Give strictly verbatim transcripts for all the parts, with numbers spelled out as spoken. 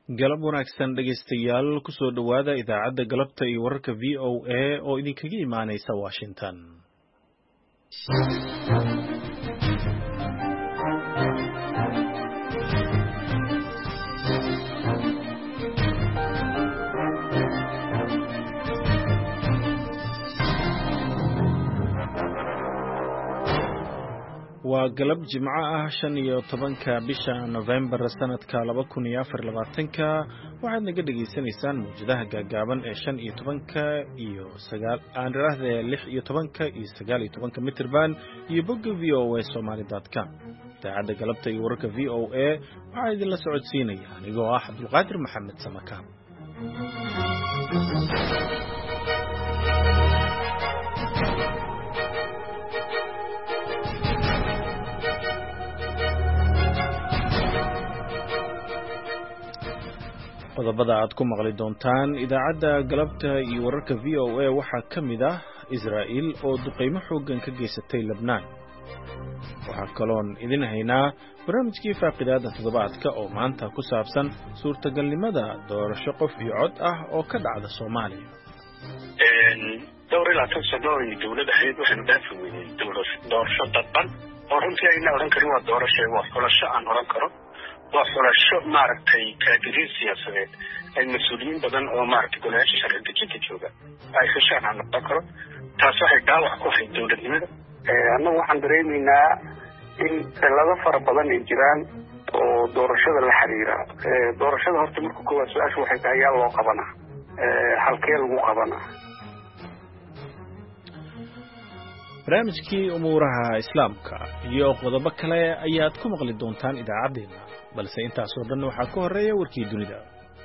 galab wanaagsan dhegaystayaal ku soo dhowaada idaacadda galabta iyo wararka v o a oo idinkaga imaanaysa Washington. waa galab jimco ah shan iyo tobanka bisha November sanadka laba kun iyo afar iyo labaatanka waxaad naga dhageysanaysaan muujadaha gaagaaban ee shan iyo tobanka iyo sagaal aan raahday lix iyo tobanka iyo sagaal iyo tobanka mitir band iyo bogga v o a somali dot com. idaacadda galabta iyo wararka v o a waxaa idinla socodsiinaya anigoo ah Cabdulqaadir Maxamed Samakaan. qodobada aad ku maqli doontaan idaacadda galabta iyo wararka v o a waxaa ka mid ah Israa'iil oo duqeymo xooggan ka geysatay Lebanon. waxaa kaloon idin haynaa barnaamijkii faaqidaada toddobaadka oo maanta ku saabsan suurtagalnimada doorasho qof iyo cod ah oo ka dhacda Soomaaliya. dhowr ilaa tan sano ay dowladda ahayd waxaynu dhaafi weynay doorasho dadban oo runtii ayna odhan karin waa doorasho waa xulasho aan odhan karo waa xulasho maaragtay kaadiriin siyaasadeed ay mas-uuliyiin badan oo maaragtay golayaasha sharci dejinta jooga ay heshaan aan noqon karo taas waxay dhaawac ku ahayd dowladnimada. annagu waxaan dareemaynaa in cilado fara badan ay jiraan oo doorashada la xiriira. doorashada horta marka koowaad su-aasha waxay tahay yaa loo qabanaa, halkee lagu qabanaa. barnaamijkii umuuraha islaamka iyo qodobo kale ayaad ku maqli doontaan idaacaddeena, balse intaasoo dhan waxaa ka horeeya warkii dunida.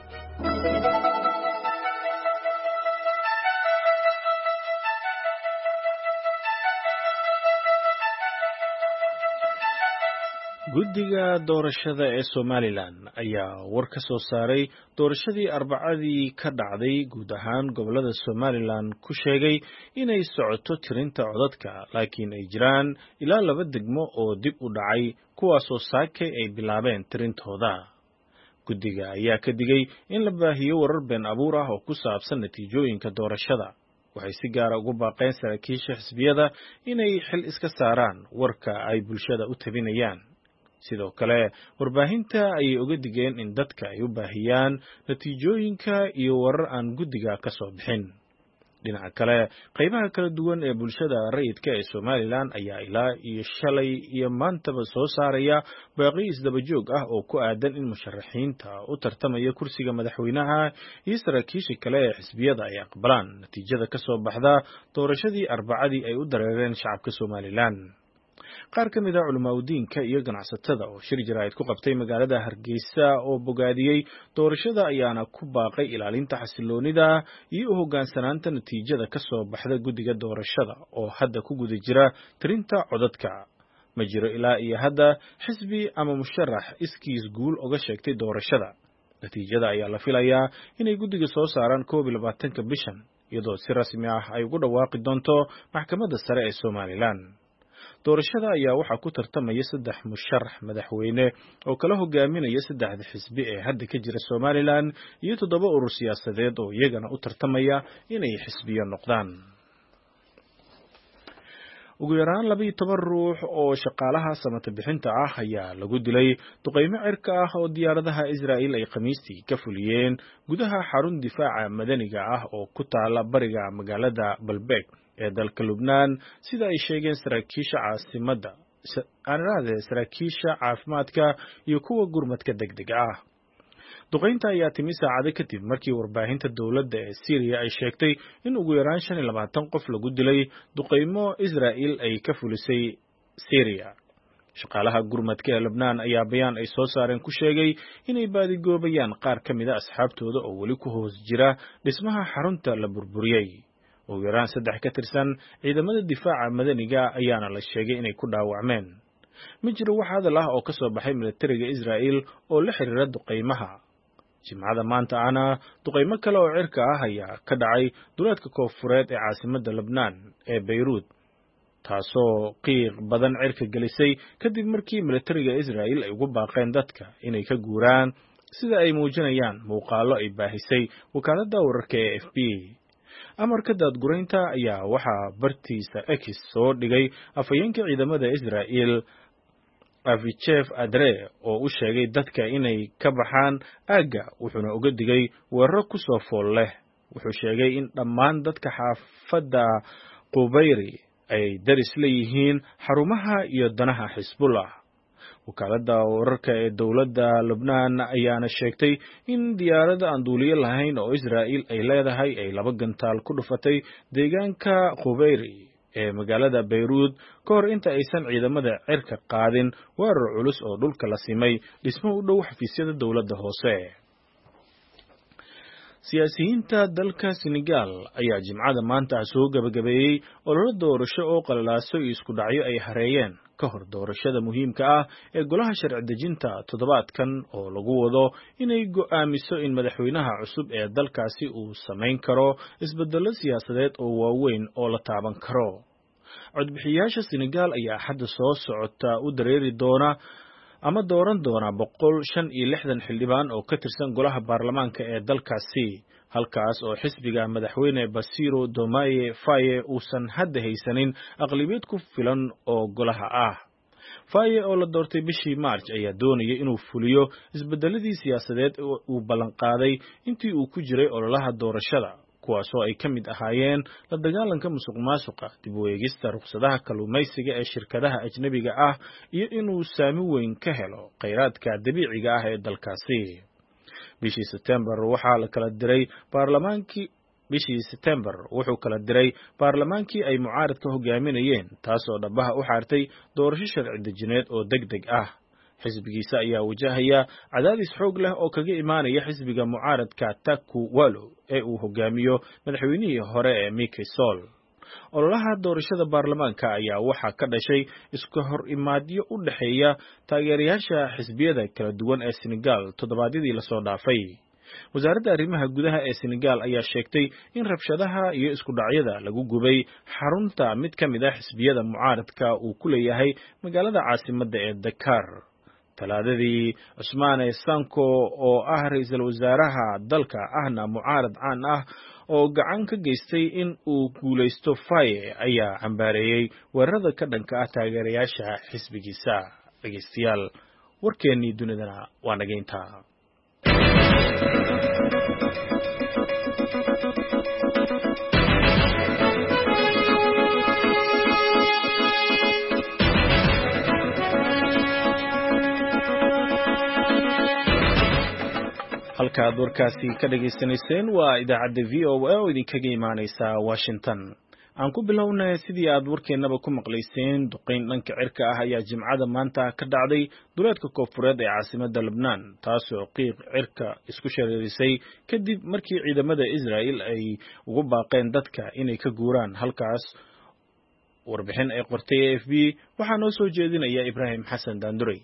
guddiga doorashada ee Somaliland ayaa war ka soo saaray doorashadii Arbacadii ka dhacday guud ahaan gobolada Somaliland ku sheegay inay socoto tirinta codadka, laakiin ay jiraan ilaa laba degmo oo dib u dhacay kuwaasoo saakay ay bilaabeen tirintooda. guddiga ayaa ka digay in la baahiyo warar been abuur ah oo ku saabsan natiijooyinka doorashada. waxay si gaara ugu baaqeen saraakiisha xisbiyada inay xil iska saaraan warka ay bulshada u tabinayaan. sidoo kale warbaahinta ayay uga digeen in dadka ay u baahiyaan natiijooyinka iyo warar aan guddiga ka soo bixin. dhinaca kale qaybaha kala duwan ee bulshada rayidka ee Somaliland ayaa ilaa iyo shalay iyo maantaba soo saaraya baaqi isdaba joog ah oo ku aadan in musharaxiinta u tartamaya kursiga madaxweynaha iyo saraakiisha kale ee xisbiyada ay aqbalaan natiijada ka soo baxda doorashadii Arbacadii ay u dareereen shacabka Somaliland. qaar ka mid ah culimaadudiinka iyo ganacsatada oo shir jaraa'id ku qabtay magaalada Hargeysa oo bogaadiyey doorashada ayaana ku baaqay ilaalinta xasiloonida iyo u hoggaansanaanta natiijada ka soo baxda guddiga doorashada oo hadda ku guda jira tirinta codadka. ma jiro ilaa iyo hadda xisbi ama musharax iskiis guul uga sheegtay doorashada. natiijada ayaa la filayaa inay guddiga soo saaraan koob iyo labaatanka bishan, iyadoo si rasmi ah ay ugu dhawaaqi doonto maxkamadda sare ee Somaliland. doorashada ayaa waxaa ku tartamaya saddex musharax madaxweyne oo kala hogaaminaya saddexda xisbi ee hadda ka jira Somaliland iyo toddoba urur siyaasadeed oo iyagana u tartamaya inay xisbiyo noqdaan. ugu yaraan laba iyo toban ruux oo shaqaalaha samata bixinta ah ayaa lagu dilay duqeymo cirka ah oo diyaaradaha Israa'iil ay Khamiistii ka fuliyeen gudaha xarun difaaca madaniga ah oo ku taala bariga magaalada Baalbek ee dalka Lebanon, sida ay sheegeen saraakiisha caasimada aanraade saraakiisha caafimaadka iyo kuwa gurmadka degdega ah. duqeynta ayaa timi saacado kadib markii warbaahinta dowladda ee Syria ay sheegtay in ugu yaraan shan iyo labaatan qof lagu dilay duqeymo Israa'iil ay ka fulisay Syria. shaqaalaha gurmadka ee Lebanon ayaa bayaan ay soo saareen ku sheegay inay baadigoobayaan qaar ka mid ah asxaabtooda oo weli ku hoos jira dhismaha xarunta la burburiyey. ugu yaraan saddex ka tirsan ciidamada difaaca madaniga ayaana la sheegay inay ku dhaawacmeen. ma jiro wax hadal ah oo ka soo baxay militariga Israa'iil oo la xiriira duqeymaha. jimcada maanta ana duqeymo kale oo cirka ah ayaa ka dhacay duleedka koonfureed ee caasimadda Lebanon ee Beirut, taasoo qiiq badan cirka gelisay kadib markii militariga Israa'iil ay ugu baaqeen dadka inay ka guuraan sida ay muujinayaan muuqaallo ay baahisay wakaaladda wararka ee F B. amarka daadguraynta ayaa waxaa bartiisa X soo dhigay afhayeenka ciidamada Israa'iil Avichef Adre oo u sheegay dadka inay ka baxaan aagga, wuxuuna uga digay weeraro ku soo fool leh. wuxuu sheegay in dhammaan dadka xaafadda Qubayri ay daris leeyihiin xarumaha iyo danaha Xisbullah. wakaaladda wararka ee dowladda Lubnaan ayaana sheegtay in diyaarada aan duuliye lahayn oo Israa'iil ay leedahay ay laba gantaal ku dhufatay deegaanka Qubayri ee magaalada Beirut ka hor inta aysan ciidamada cirka qaadin weerar culus oo dhulka la simay dhismo u dhow xafiisyada dowladda hoose. siyaasiyiinta dalka Senegal ayaa Jimcada maanta soo gabagabeeyay olole doorasho oo qalalaaso iyo isku dhacyo ay hareeyeen ka hor doorashada muhiimka ah ee golaha sharci dejinta toddobaadkan oo lagu wado inay go'aamiso in madaxweynaha cusub ee dalkaasi uu samayn karo isbeddello siyaasadeed oo waaweyn oo la taaban karo. codbixiyaasha Senegal ayaa hadda soo socota u dareeri doona ama dooran doona boqol shan iyo lixdan xildhibaan oo ka tirsan golaha baarlamaanka ee dalkaasi, halkaas oo xisbiga madaxweyne Bassirou Diomaye Faye uusan hadda haysanin aqlabiyad ku filan oo golaha ah. Faye oo la doortay bishii March ayaa doonaya inuu fuliyo isbeddeladii siyaasadeed uu ballan qaaday intii uu ku jiray ololaha doorashada, kuwaasoo ay ka mid ahaayeen la dagaalanka musuqmaasuqa, dib u eegista rukhsadaha kalluumaysiga ee shirkadaha ajnabiga ah, iyo inuu saami weyn ka helo kheyraadka dabiiciga ah ee dalkaasi. bishii September waxaa la kala diray baarlamaankii bishii September wuxuu kala diray baarlamaankii ay mucaaradka hogaaminayeen, taasoo dhabaha u xaartay doorasho sharci dejineed oo degdeg ah. xisbigiisa ayaa wajahaya cadaadis xoog leh oo kaga imaanaya xisbiga mucaaradka Taku Walo ee uu hogaamiyo madaxweynihii hore ee Macky Sall. ololaha doorashada baarlamaanka ayaa waxaa ka dhashay iska hor imaadyo u dhexeeya taageerayaasha xisbiyada kala duwan ee Senegal toddobaadyadii la soo dhaafay. wasaaradda arrimaha gudaha ee Senegal ayaa sheegtay in rabshadaha iyo isku dhacyada lagu gubay xarunta mid ka mid ah xisbiyada mucaaradka uu ku leeyahay magaalada caasimadda ee Dakar. talaadadii Ousmane Sonko oo ah ra'iisul wasaaraha dalka ahna mucaarad caan ah oo gacan ka geystay in uu guulaysto Faye ayaa cambaareeyay weerarada ka dhanka ah taageerayaasha xisbigiisa. dhegeystayaal, warkeennii dunidana waa nageynta. halkaad warkaasi ka dhageysanayseen waa idaacadda V O A oo idinkaga imaanaysa Washington. aan ku bilownay sidii aad warkeennaba ku maqlayseen, duqeyn dhanka cirka ah ayaa Jimcada maanta ka dhacday duleedka koonfureed ee caasimadda Lebanon, taasoo qiiq cirka isku shareerisay kadib markii ciidamada Israa'iil ay ugu baaqeen dadka inay ka guuraan halkaas. warbixin ay qortay A F B waxaa noo soo jeedinaya Ibrahim Xasan Daanduray.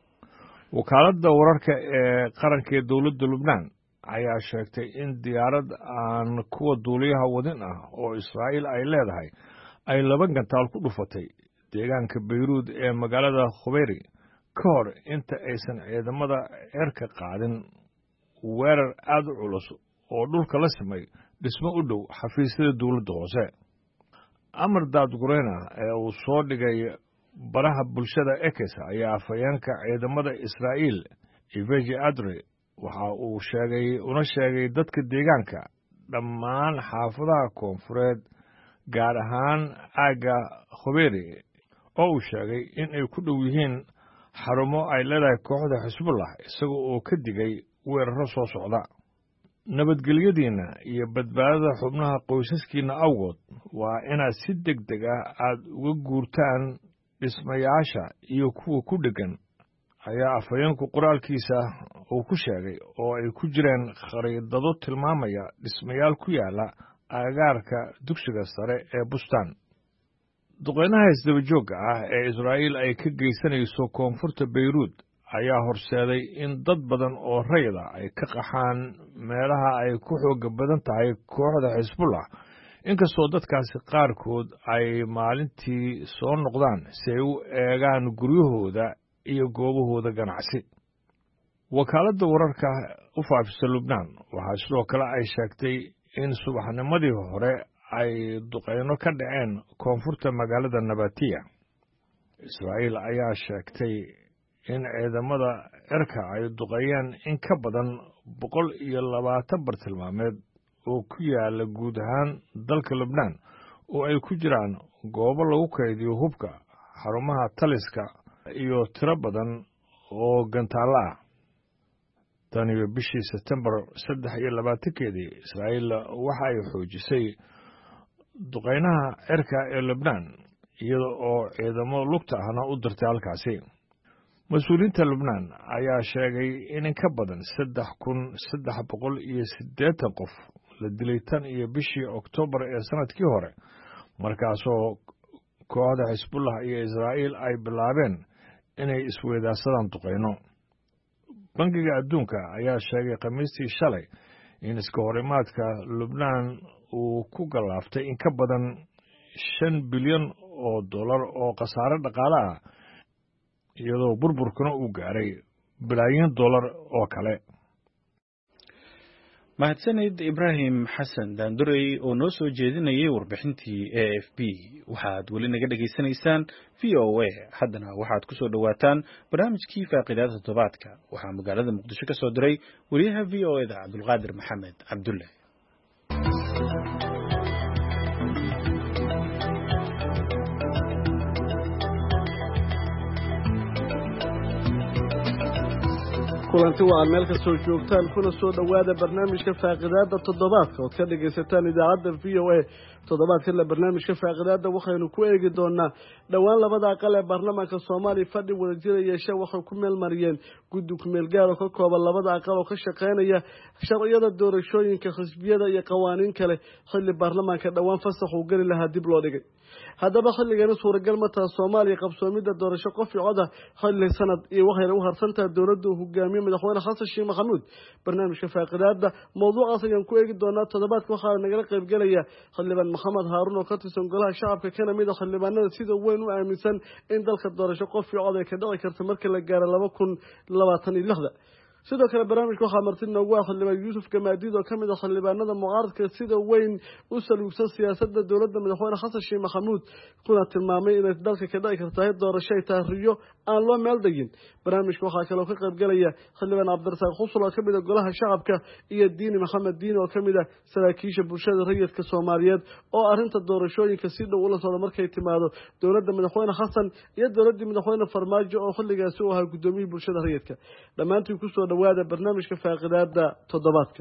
wakaaladda wararka ee qaranka ee dowladda Lubnaan ayaa sheegtay in diyaarad aan kuwa duuliyaha wadin ah oo Israa'iil ay leedahay ay laba gantaal ku dhufatay deegaanka Beirut ee magaalada Qubayri ka hor inta aysan ciidamada cirka qaadin weerar aad u culus oo dhulka la simay dhismo u dhow xafiisyada dowladda hoose. amar daadgurayna ee uu soo dhigay baraha bulshada X ayaa afhayeenka ciidamada Israa'iil Avichef Adre waxa uu sheegay una sheegay dadka deegaanka dhammaan xaafadaha koonfureed gaar ahaan aagga Qubayri oo uu sheegay in ay ku dhow yihiin xarumo ay leedahay kooxda Xisbullah, isagoo oo ka digay weeraro soo socda. nabadgelyadiina iyo badbaadada xubnaha qoysaskiina awgood waa inaad si degdeg ah aad uga guurtaan dhismayaasha iyo kuwa ku dhegan, ayaa afhayeenku qoraalkiisa uu ku sheegay, oo ay ku jireen khariidado tilmaamaya dhismayaal ku yaala agagaarka dugsiga sare ee Bustaan. duqeynaha isdaba joogga ah ee Israa'iil ay ka geysanayso koonfurta Beirut ayaa horseeday in dad badan oo rayida ay ka qaxaan meelaha ay ku xooga badan tahay kooxda Xisbullah, inkastoo dadkaasi qaarkood ay maalintii soo noqdaan si ay u eegaan guryahooda iyo goobahooda ganacsi. wakaaladda wararka u faafisa lubnaan waxaa sidoo kale ay sheegtay in subaxnimadii hore ay duqeyno ka dhaceen koonfurta magaalada nabatiya israa'iil ayaa sheegtay in ciidamada cirka ay duqeeyeen in ka badan boqol iyo labaatan bartilmaameed oo ku yaala guud ahaan dalka lubnaan oo ay ku jiraan goobo lagu kaydiyo hubka xarumaha taliska iyo tiro badan oo gantaalla ah tan iyo bishii sebtembar saddex iyo labaatankeedii israa'iil waxa ay xoojisay duqeynaha cirka ee lubnaan iyada oo ciidamo lugta ahna u dirtay halkaasi mas-uuliyiinta lubnaan ayaa sheegay in in ka badan saddex kun saddex boqol iyo siddeetan qof la dilay tan iyo bishii oktoobar ee sanadkii hore markaasoo kooxda xisbullah iyo israa'iil ay bilaabeen inay isweydaarsadaan duqeyno bangiga adduunka ayaa sheegay khamiistii shalay in iska horimaadka lubnaan uu ku gallaaftay in ka badan shan bilyan oo dollar oo khasaare dhaqaale ah iyadoo burburkuna uu gaaray bilaayin dollar oo kale mahadsanid ibraahim xasan daandurey oo noo soo jeedinayay warbixintii a f b waxaad weli naga dhegaysanaysaan v o a haddana waxaad ku soo dhowaataan barnaamijkii faaqidaada toddobaadka waxaa magaalada muqdisho ka soo diray wariyaha v o eda cabdulqaadir maxamed cabdulle kulanti waa meel ka soo joogtaan kuna soo dhowaada barnaamijka faaqidaada toddobaadka ood ka dhegaysataan idaacadda v o a toddobaadkana barnaamijka faaqidaada waxaynu ku eegi doonaa dhowaan labada aqal ee baarlamaanka soomaaliya fadhi wadajira yeeshe waxay ku meel mariyeen guddi kumeel gaar oo ka kooban labada aqal oo ka shaqaynaya sharciyada doorashooyinka xisbiyada iyo qawaaniin kale xilli baarlamaanka dhowaan fasax uu geli lahaa dib loo dhigay haddaba xilligana suuragal ma taha soomaaliya qabsoomidda doorasho qof i coda xilli sanad iyo waxayna u harsantaha dowladda uu hogaamiye madaxweyne xasan sheekh maxamuud barnaamijka faaqidaada mawduucaas ayaan ku eegi doonaa toddobaadka waxaa nagala qaybgelaya xildhibaan maxamed haaruun oo ka tirsan golaha shacabka kana mid a xildhibaanada sida weyn u aaminsan in dalka doorasho qof i cod ay ka dhici karta marka la gaaro laba kun labaatan iyo lixda sidoo kale barnaamijka waxaa marti noogu ah xildhibaan yuusuf gamaadiid oo ka mid ah xildhibaanada mucaaradka sida weyn u saluugsan siyaasadda dowladda madaxweyne xasan sheekh maxamuud kuna tilmaamay inay dalka ka dhici kartahay doorasho ay taariyo aan loo meel degin barnaamijka waxaa kaloo ka qaybgelaya xildhibaan cabdirasaaq xusul oo ka mid ah golaha shacabka iyo diini maxamed diini oo ka mid ah saraakiisha bulshada rayidka soomaaliyeed oo arrinta doorashooyinka si dhow ula socda markay timaado dowladda madaxweyne xasan iyo dowladdii madaxweyne farmaajo oo xilligaasi u ahaa guddoomiyihii bulshada rayidka dhammaantii kusoo dhawaada barnaamijka faaqidaada toddobaadka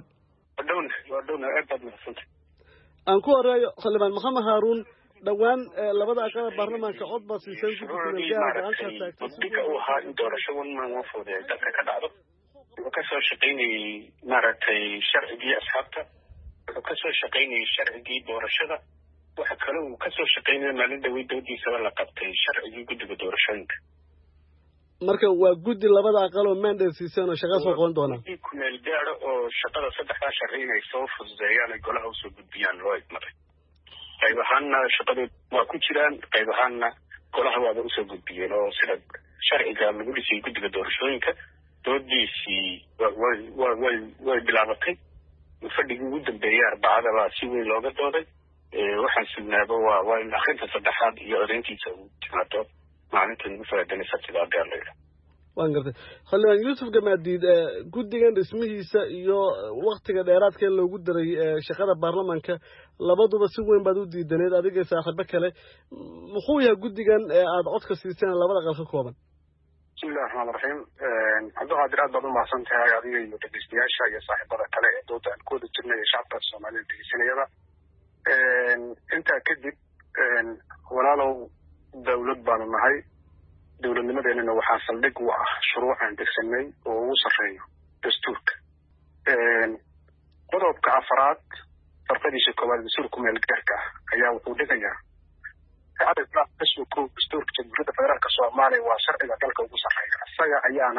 aan ku horeeyo xildhibaan maxamed haaruun dhowaan labada aqal baarlamaanka cod baa siisay guddiga uu ahaa in doorasho one man one vote ee dalka ka dhacdo wuxuu kasoo shaqaynayey maaragtay sharcigii asxaabta wuxuu kasoo shaqaynayey sharcigii doorashada waxa kale uu kasoo shaqaynaya maalin dhawey doodiisaba la qabtay sharcigii guddiga doorashooyinka marka waa guddi labada aqal oo mandate siiseen oo shaqo soo qaban doonaa guddi kumeel gaaro oo shaqada saddexdaa sharci inay soo fududeeyaan ay golaha usoo gudbiyaan loo idmaday qayb ahaanna shaqadood waa ku jiraan qayb ahaanna golaha waaba usoo gudbiyeen oo sida sharciga lagu dhisay guddiga doorashooyinka doodiisii way way way bilaabatay fadhigii ugu dambeeyay arbacadaba si weyn looga dooday waxaan sugnaaba waa waa in akhrinta saddexaad iyo codayntiisa uu timaado maalintan ugu faa'iidanay sabtida adeer leeyahay waan gartay xildhibaan yuusuf gamaadiid guddigan dhismihiisa iyo waktiga dheeraadka ee loogu daray shaqada baarlamaanka labaduba si weyn baad u diidaneed adiga saaxiibo kale muxuu yahay guddigan aada codka siiseen labada aqal ka kooban bismillahi raxmaan raxiim cabdiqaadir aad baad u mahadsan tahay adiga iyo dhegeystayaasha iyo saaxiibada kale ee dooda aan ku wada jirnay ee shacabka soomaalida dhegeysanayada intaa kadib walaalow dawlad baanu nahay dowladnimadeenana waxaa saldhig u ah shuruucaan degsanay oo ugu sarreeyo dastuurka qodobka afaraad farqadiisa koowaad dastuurka meel gaarka ah ayaa wuxuu dhigayaa ko dastuurka jamhuuriyadda federaalka soomaaliya waa sharciga dalka ugu sarreeya isaga ayaana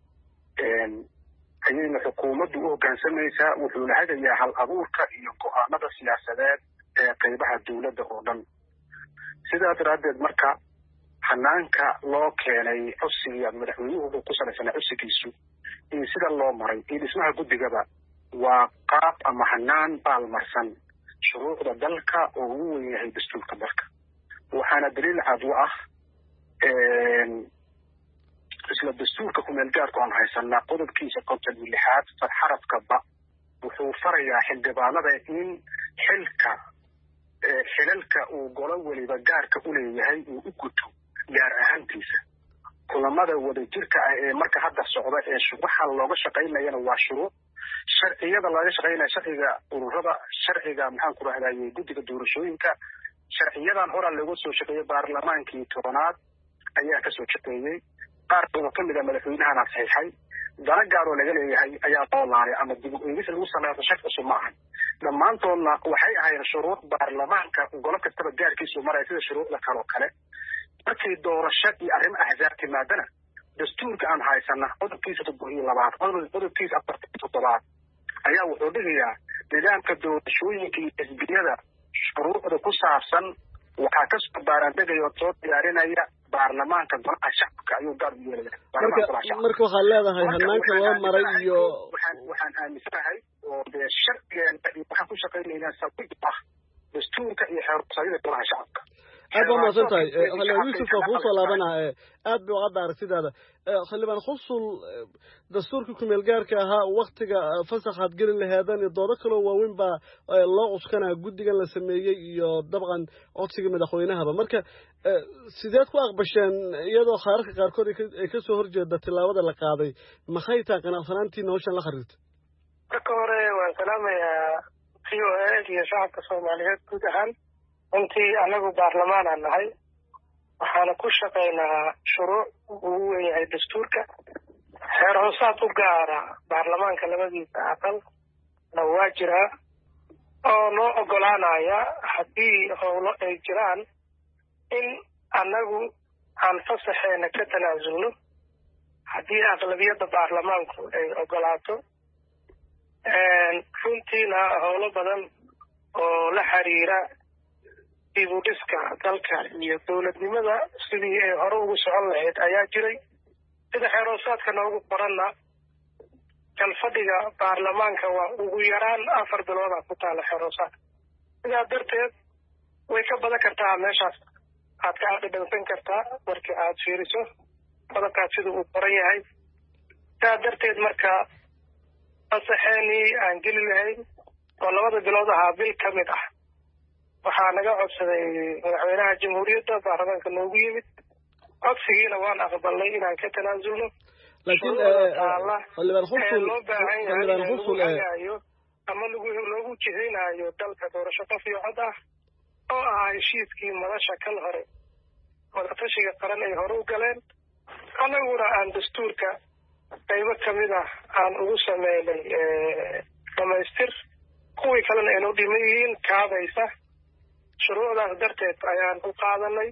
ayayna xukuumaddu u hoggaansamaysaa wuxuuna hagayaa hal abuurka iyo go-aanada siyaasadeed ee qaybaha dowladda oo dhan sidaa daraaddeed marka hanaanka loo keenay codsiga madaxweynuhu wuxuu ku salaysanaa codsigiisu iyo sida loo maray iyo dhismaha guddigaba waa qaab ama hanaan baalmarsan shuruucda dalka oo ugu weyn yahay dastuurka dalka waxaana daliil cad u ah isla dastuurka kumeel gaarka aan haysanaa qodobkiisa konton iyo lixaad xarafka ba wuxuu farayaa xildhibaanada in xilka xilalka uu golo weliba gaarka u leeyahay uu u guto gaar ahaantiisa kulamada wadajirka ah ee marka hadda socda ee waxa looga shaqaynayana waa shuruuc sharciyada laga shaqaynaya sharciga ururada sharciga maxaan ku rahdayay guddiga doorashooyinka sharciyadan hore lagu soo shaqeeyay baarlamaankii tobanaad ayaa ka soo shaqeeyay qaar oo ka mid ah madaxweynaha saxiixay dana gaar oo laga leeyahay ayaa doolaaray ama dib u eegis lagu sameeyo shaqo cusub maahan dhammaantoodna waxay ahaayeen shuruuc baarlamaanka golo kastaba gaarkiisu maray sida shuruucda kale oo kale markii doorasho iyo arrimo axzaab timaadana dastuurka aan haysana qodobkiisa toddoba iyo labaad qodobkiisa afartan iyo toddobaad ayaa wuxuu dhigayaa nidaamka doorashooyinka iyo xisbiyada shuruucda ku saabsan waxaa ka soo baaraandegaya oo soo diyaarinaya baarlamaanka golaha shacabka ayuu gaar u yeelaya marka waxaad leedahay hanaanka loo maray iyo waxaan waxaan aaminsanahay oo dee sharcigeena iyo waxaan ku shaqaynaynaa sawid ah dastuurka iyo xeerusayida golaha shacabka aad baa mahadsan tahay xildhibaan yuusuf waa kuu soo laabanaa aad bay uqadda aragtidaada xildhibaan xusul dastuurkii kumeel gaarka ahaa waktiga fasaxaad geli laheedan iyo doodo kaloo waaweyn baa loo cuskanaa guddigan la sameeyey iyo dabcan codsiga madaxweynahaba marka sideed ku aqbasheen iyadoo khaararka qaarkood ay ka soo horjeeda tillaabada la qaaday maxay tahay qanacsanaantiina hawshan la xiriirta marka hore waan salaamayaa v o a iyo shacabka soomaaliyeed guud ahaan runtii anagu baarlamaan aan nahay waxaana ku shaqaynaa shuruuc ugu weyn yahay dastuurka xeer hoosaad u gaara baarlamaanka labadiisa aqal na waa jiraa oo noo ogolaanaya haddii howlo ay jiraan in annagu aan fasaxeena ka tanaasulno haddii aqlabiyadda baarlamaanku ay ogolaato runtiina howlo badan oo la xiriira dib u dhiska dalka iyo dowladnimada sidii ay hore ugu socon lahayd ayaa jiray sida xeeroosaadka noogu qoranna kalfadhiga baarlamaanka waa ugu yaraan afar bilooda ku taala xeeroosaad sidaa darteed way ka badan kartaa meeshaas aad ka adhadhansan kartaa markii aad fiiriso qodobkaas sida uu qoran yahay sidaa darteed marka fasaxeenii aan geli lahayn oo labada bilood ahaa bil ka mid ah waxaa naga codsaday madaxweynaha jamhuuriyadda baarlamaanka noogu yimid codsigiina waan aqbalnay inaan ka tanaasulno laakiin xildhibaan xusul loo baahan yahay ama loogu jihinayo dalka doorasho qof iyo cod ah oo ahaa heshiiskii madasha kal hore wadatashiga qaran ay hore u galeen annaguna aan dastuurka qaybo kamid ah aan ugu sameynay dhamaystir kuwii kalena aynu dhiman yihiin kaabaysa shuruucdaas darteed ayaan u qaadanay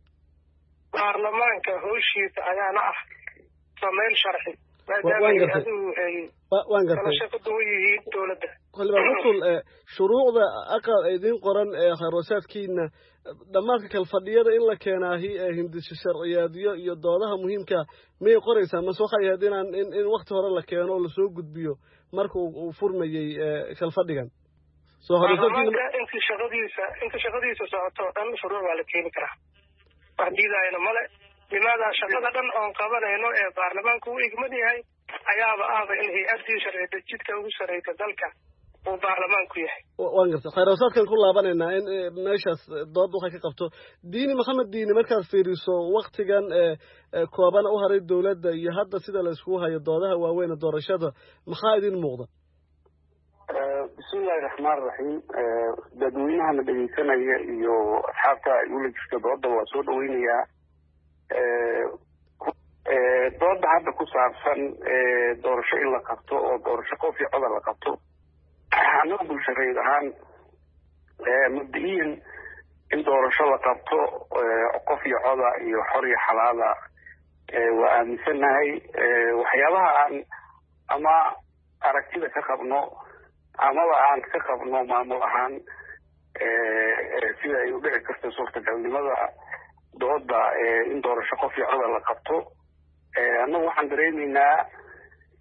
baarlamaanka howshiisa ayaana ah samayn sharci maadaama hay-aduhu ay kala shaqo duwan yihiin dowladda xildhibaan xusul shuruucda aqal idiin qoran ee khayr-hoosaadkiina dhammaadka kalfadhiyada in la keenaahi hindisho sharciyaadyo iyo doodaha muhiimka miyay qoraysaa mase waxay ahayd inaan in wakti hore la keeno oo lasoo gudbiyo marka uu furmayey kalfadhigan soo baarlamaanka inta shaqadiisa inta shaqadiisa socoto o dhan shuruuc waa la keeni karaa wax diidayana male limaada shaqada dhan oon qabanayno ee baarlamaanku u igman yahay ayaaba ahba in hay-addii sharci dejidka ugu sarreysa dalka uu baarlamaanku yahay waan garta khayr-hoosaadkan ku laabanaynaa in meeshaas dood waxay ka qabto diini maxamed diini markaad fiiriso waktigan kooban u haray dowladda iyo hadda sida la iskugu hayo doodaha waaweyn doorashada maxaa idin muuqda bismillahi raxmaan raxiim dadweynahana dhegeysanaya iyo asxaabta ay ula jirta dooda waa soo dhaweynayaa dooda hadda ku saabsan doorasho in la qabto oo doorasho qof iyo coda la qabto annaga bulshareed ahaan mabda-iyan in doorasho la qabto qof iyo coda iyo xor iyo xalaala waa aaminsanahay waxyaabaha aan ama aragtida ka qabno amaba aan ka qabno maamul ahaan sida ay u dhici karto suurtagalnimada dooda in doorasho qof iyo coda la qabto annagu waxaan dareemaynaa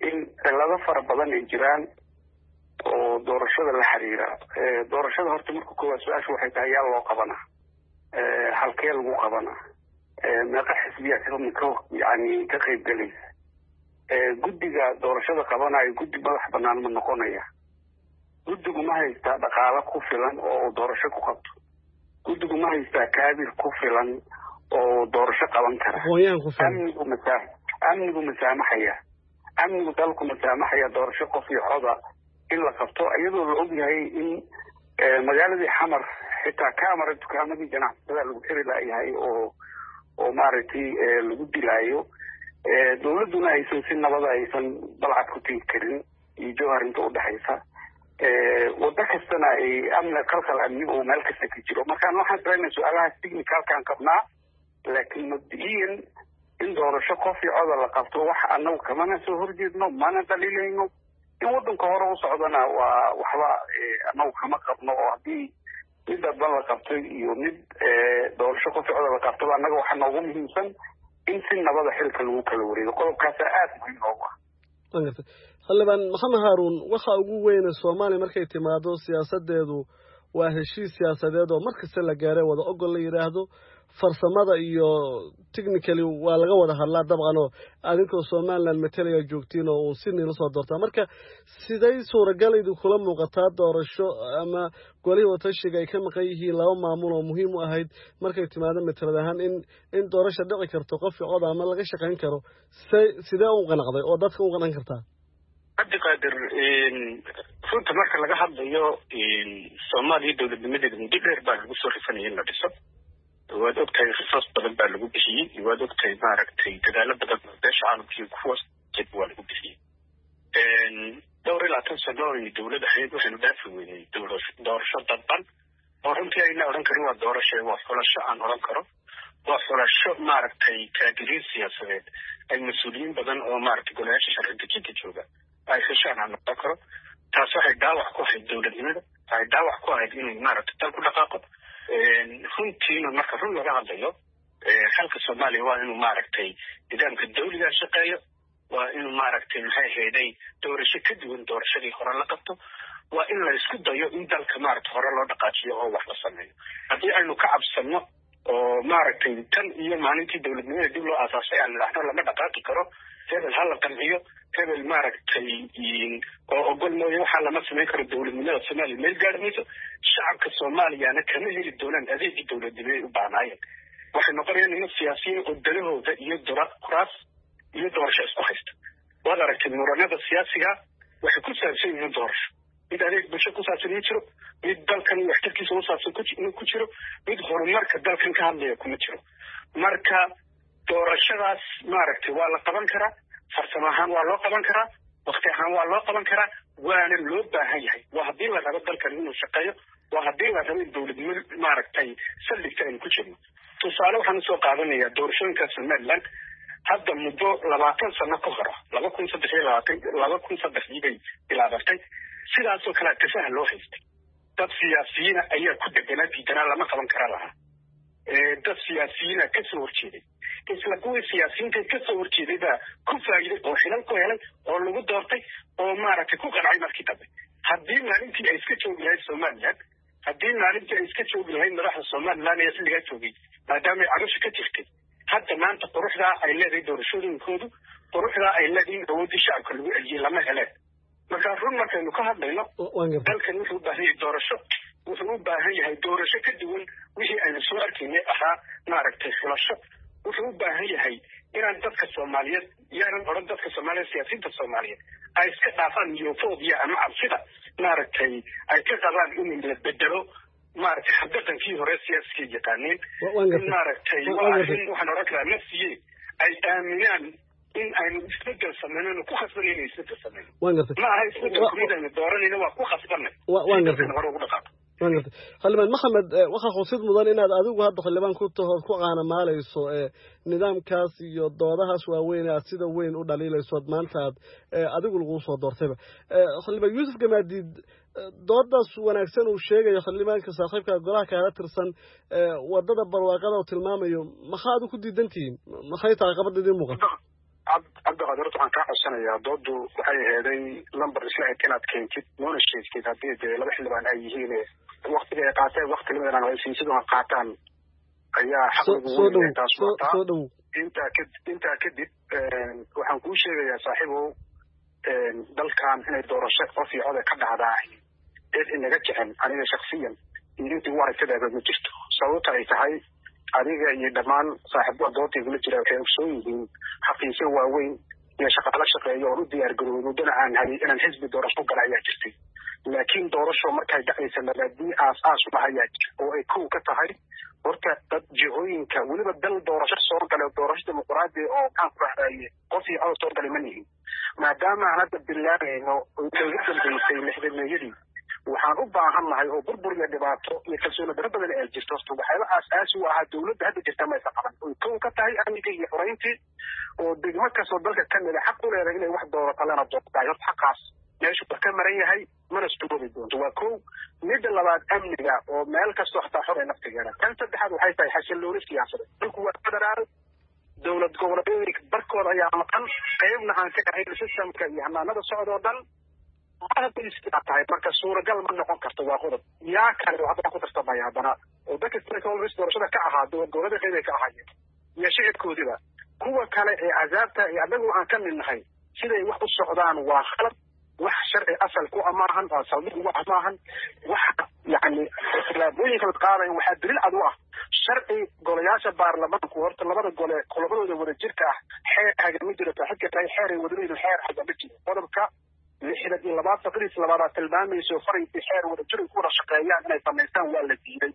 in cilado fara badan ay jiraan oo doorashada la xiriira. doorashada horta marka koowaad su-aashu waxay tahay yaa loo qabanaa, halkee lagu qabanaa, meeqa xisbiya ka yani ka qayb gelaysa, guddiga doorashada qabanayo guddi madax banaan ma noqonaya, guddigu ma haystaa dhaqaalo ku filan oo doorasho ku qabto, guddigu ma haystaa kaabir ku filan oo doorasho qaban kara, amnigu masaa amnigu masaamaxaya amnigu dalku masaamaxaya doorasho qof iyo coda in la qabto, iyadoo la ogyahay in magaaladii xamar xitaa kaamara dukaamadii ganacsatada lagu xiri laayahay oo oo maaragtay lagu dilaayo, dawladduna aysan si nabada aysan balcad ku tegi karin iyo jowhar inta udhexaysa, waddo kastana ay amni qalqal amni oo meel kasta ka jiro. markaan waxaan salayna su-aalahaas technicalkaan qabnaa, laakiin mabdi'iyan in doorasho qof iyo coda la qabto wax anagu kamana soo horjeedno mana dhaliilayno, in waddanka hore u socdana waa waxba anagu kama qabno, oo haddii mid dadban la qabtay iyo mid doorasho qof iyo coda la qabtaba annaga waxaa noogu muhiimsan in si nabada xilka lagu kala wareego. qodobkaasa aada muhiim noogu ah. xildhibaan maxamed haaruun, waxa ugu weyne soomaaliya markay timaado siyaasadeedu waa heshiis siyaasadeed oo markasta la gaaray wada ogol la yidhaahdo, farsamada iyo technically waa laga wada hadlaa dabcan, oo adinkoo somaliland matalaya joogtiin oo uun si niila soo doortaa. marka siday suuragal idinkula muuqataa doorasho ama golihii watashiga ay ka maqan yihiin laba maamul oo muhiim u ahayd markay timaado matalad ahaan in in doorasho dhici karto qof iyo cod ama laga shaqayn karo, sidee u qanacday oo dadka u qanan kartaa? cabdiqaadir, runta marka laga hadlayo soomaaliya dowladnimadeeda muddo dheer baa lagu soo rifanaya in la dhiso. waad ogtahay risaas badan baa lagu bixiyey, waad ogtahay maaragtay dadaalo badan beesha caalamkii kuwaas waa lagu bixiyey. dhowr iyo labaatan sano ay dawlad ahayd waxaynu dhaafi weynay doorasho dadban oo runtii ayna odhan karin waa doorasho, waa xulasho aan odhan karo, waa xulasho maaragtay kaadiriin siyaasadeed ay mas-uuliyiin badan oo maaragtay golayaasha sharci dejinta jooga ay heshaan aan odhan karo. taas waxay dhaawac ku ahayd dowladnimada, waxay dhaawac ku ahayd inay maaragtay dal ku dhaqaaqo. runtiina marka run laga hadlayo xalka soomaaliya waa inuu maaragtay nidaamka dawliga shaqeeyo, waa inuu maaragtay maxay ahayday doorasho ka duwan doorashadii hore la qabto, waa in la isku dayo in dalka maaragtay hore loo dhaqaajiyo oo wax la sameeyo. haddii aynu ka cabsano oo maaragtay tan iyo maalintii dowladnimada dib loo aasaasay aan idhaahno lama dhaqaaqi karo, hebel hala qanciyo, hebel maaragtay oo ogol mooye waxaa lama samayn karo, dowladnimada soomaaliya meel gaari mayso, shacabka soomaaliyana kama heli doonaan adeegii dowladnimo ay u baahnaayeen. waxay noqonayaan nimo siyaasiyiin oo dalahooda iyo dora kuraas iyo doorasho isku haysta. waad aragtay muranada siyaasiga waxay ku saabsan yihiin doorasho, mid adeeg bulsho ku saabsan ma jiro, mid dalkan waxtarkiisa u saabsan ku jiro, mid horumarka dalkan ka hadlaya kuma jiro. marka doorashadaas maaragtay waa la qaban karaa, farsamo ahaan waa loo qaban karaa, wakti ahaan waa loo qaban karaa, waana loo baahan yahay. waa haddii la rabo dalkan inuu shaqeeyo, waa haddii la rabo in dowladnimo maaragtay saldhigta aynu ku jirno. tusaale waxaan usoo qaadanayaa doorashooyinka somaliland hadda muddo labaatan sano ka hor laba kun saddex iyo labaatan laba kun saddexdii bay bilaabatay. sidaasoo kale tafaha loo haystay, dad siyaasiyiina ayaa ku deganaa diidanaa lama qaban kara lahaa, dad siyaasiyiina kasoo horjeeday, isla kuwii siyaasiyiinta kasoo horjeeday baa ku faa'iiday oo xilal ku helay oo lagu doortay oo maaragtay ku qancay markii dambe. haddii maalintii ay iska joogi lahayd somaliland haddii maalintii ay iska joogi lahayd madaxda somaliland ee xilligaa joogay, maadaama ay cabasha ka jirtay, hadda maanta quruxdaa ay leedahay doorashooyinkoodu, quruxdaa ay leedahay in awoodii shacabka lagu celiyey lama heleen. marka run markaynu ka hadlayno dalkan wuxuu u baahan yahay doorasho, wuxuu u baahan yahay doorasho ka duwan wixii aynu soo arkaynay ahaa maaragtay xulasho. wuxuu u baahan yahay inaan dadka soomaaliyeed yaanan odhan dadka soomaaliyeed siyaasiyiinta soomaaliyeed ay iska dhaafaan miyofobia ama cabsida maaragtay ay ka qabaan in la bedelo maaragtay habdaqankii hore siyaasiga yaqaaneen. in maaragtay waa arrin waxaan odhan karaa nafsiye ay aaminaan in aynu isbedel sameynayno ku khasbanay inay isbedel sameyno. ma aha isbedelku mid aynu dooranayno, waa ku khasbanay hore ugu dhaqaaqo. xildhibaan maxamed, waxaa xusid mudan inaad adigu hadda xildhibaan ku tahood ku qaanamaalayso nidaamkaas iyo doodahaas waaweyn aad sida weyn u dhaliilaysood maanta aad adigu lagu soo doortayba. xildhibaan yuusuf gamaadiid, doodaas wanaagsan uu sheegayo xildhibaanka saaxiibka golaha kaala tirsan wadada barwaaqada uu tilmaamayo, maxaa adigu ku diidan tihiin? maxay tahay qabada idiin muuqata? cabdiqaadir waxaan kaa codsanayaa doodu waxay aheeday lamber isla eg inaad keentid noona sheegtid haddii dee laba xildhibaan ay yihiin waktiga ay qaateen wakti lamid aan haysiinsidoo ha qaataan ayaa xaqligu taas wataa intaa kadib intaa kadib waxaan kuu sheegayaa saaxiibow dalkan inay doorasho qof iyo code ka dhacdaa eed inaga jecen aniga shaksiyan iyo intii u aragtadaaba ma jirto sababta ay tahay adiga iyo dhammaan saaxiibada doortaygula jira waxay ogsoon yihiin xafiisyo waaweyn iyo shaqaalo shaqeeya oon u diyaar garoobay muddana aan hayay inaan xisbi doorasho gala ayaa jirtay laakiin doorasho markay dhacaysa mabaadii aas aas u ayaa jira oo ay kow ka tahay horta dad jihooyinka weliba dal doorasho soo gala doorasho dimuqraadi oo maxaan ku dhahdaye qof iyo cod soo galay ma nihin maadaama aan hadda bilaabayno oo ugu dambeysay lixdameeyadii waxaan u baahan nahay oo burbur iyo dhibaato iyo kalsooni daro badan ay jirto horta waxyaaba aas-aasi u ahaa dawladda hadda jirta maysa qaban oy kow ka tahay amniga iyo xoreyntii oo degmo kastoo dalka ka mida xaq u leedahay inay wax doorato lana doortaay horta xaqaas meeshu ka maran yahay mana sugoobi doonto waa kow midda labaad amniga oo meel kastoo xataa xor ay naftigeeda tan saddexaad waxay tahay xasillooni siyaasadeed dhulku waa federaal dowlad goboleedyada barkooda ayaa maqan qaybna aan ka ahayn sistamka iyo hanaanada socdoo dhan aa tahay marka suuragal ma noqon karto waa qodob yaa kale haddaan ku tartamaya haddana oo dadka stakeholders doorashada ka ahaa dowlad goboleeda qeybay ka ahaayeen iyo shicibkoodiba kuwa kale ee azaabta iyo anagu aan ka mid nahay siday wax u socdaan waa khalad wax sharci asal ku amaahan oo saldhig ugu ah maahan waxa yacni tallaabooyinka la qaadayo waxaa daliil cad u ah sharci golayaasha baarlamaanku horta labada gole qodobadooda wada jirka ah xeer hagama jiro saaxiibka tahay xeer ay wadaleeyihin xeer hagama jiro qodobka lixdan iyo labaad faqriis labaadaa tilmaamayso faraysay xeer wada jir ku wada shaqeeyaan inay samaystaan waa la diiday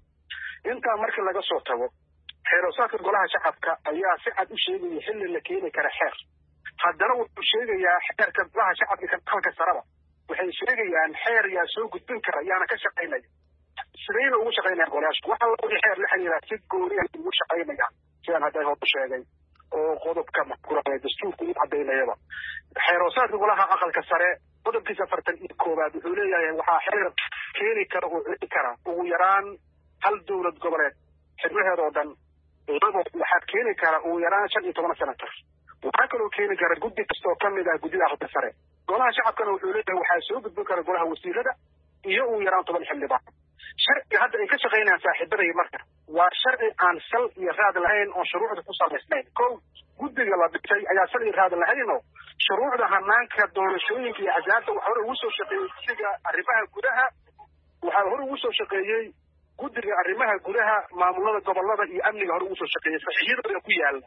intaa marka laga soo tago xeerosaadka golaha shacabka ayaa si cad u sheegaya xilli la keeni kara xeer haddana wuxuu sheegayaa xeerka golaha shacabka ka dalka saraba waxay sheegayaan xeer yaa soo gudbin kara yaana ka shaqaynaya sidayna ugu shaqaynayaan golayaasha waxa lawadi xeer la xiriiraa si gooniya ugu shaqaynayaan sidaan hadday hor u sheegay oo qodobka maxkuraa dastuurka u cadaynayaba xeeroosaadka golaha aqalka sare qodobkiisa afartan iyo koowaad wuxuu leeyahay waxaa xeer keeni kara oo celi kara ugu yaraan hal dowlad goboleed xibnaheeda oo dhan labo waxaad keeni kara ugu yaraan shan iyo toban senator waxaa kaloo keeni kara guddi kastoo kamid ah guddida aqalka sare golaha shacabkana wuxuu leeyahay waxaa soo gudbin kara golaha wasiirada iyo ugu yaraan toban xildhibaan sharciga hadda ay ka shaqaynayaan saaxiibaday marka waa sharci aan sal iyo raad lahayn oo shuruucda ku salaysnayn kow guddiga la dhigtay ayaa sal iyo raad lahayn oo shuruucda hanaanka doorashooyinka iyo axsaabta waxaa hore ugu soo shaqeeyey guddiga arrimaha gudaha waxaa hore ugu soo shaqeeyey guddiga arrimaha gudaha maamulada gobolada iyo amniga hore ugu soo shaqeeyey saxiyadooda ku yaala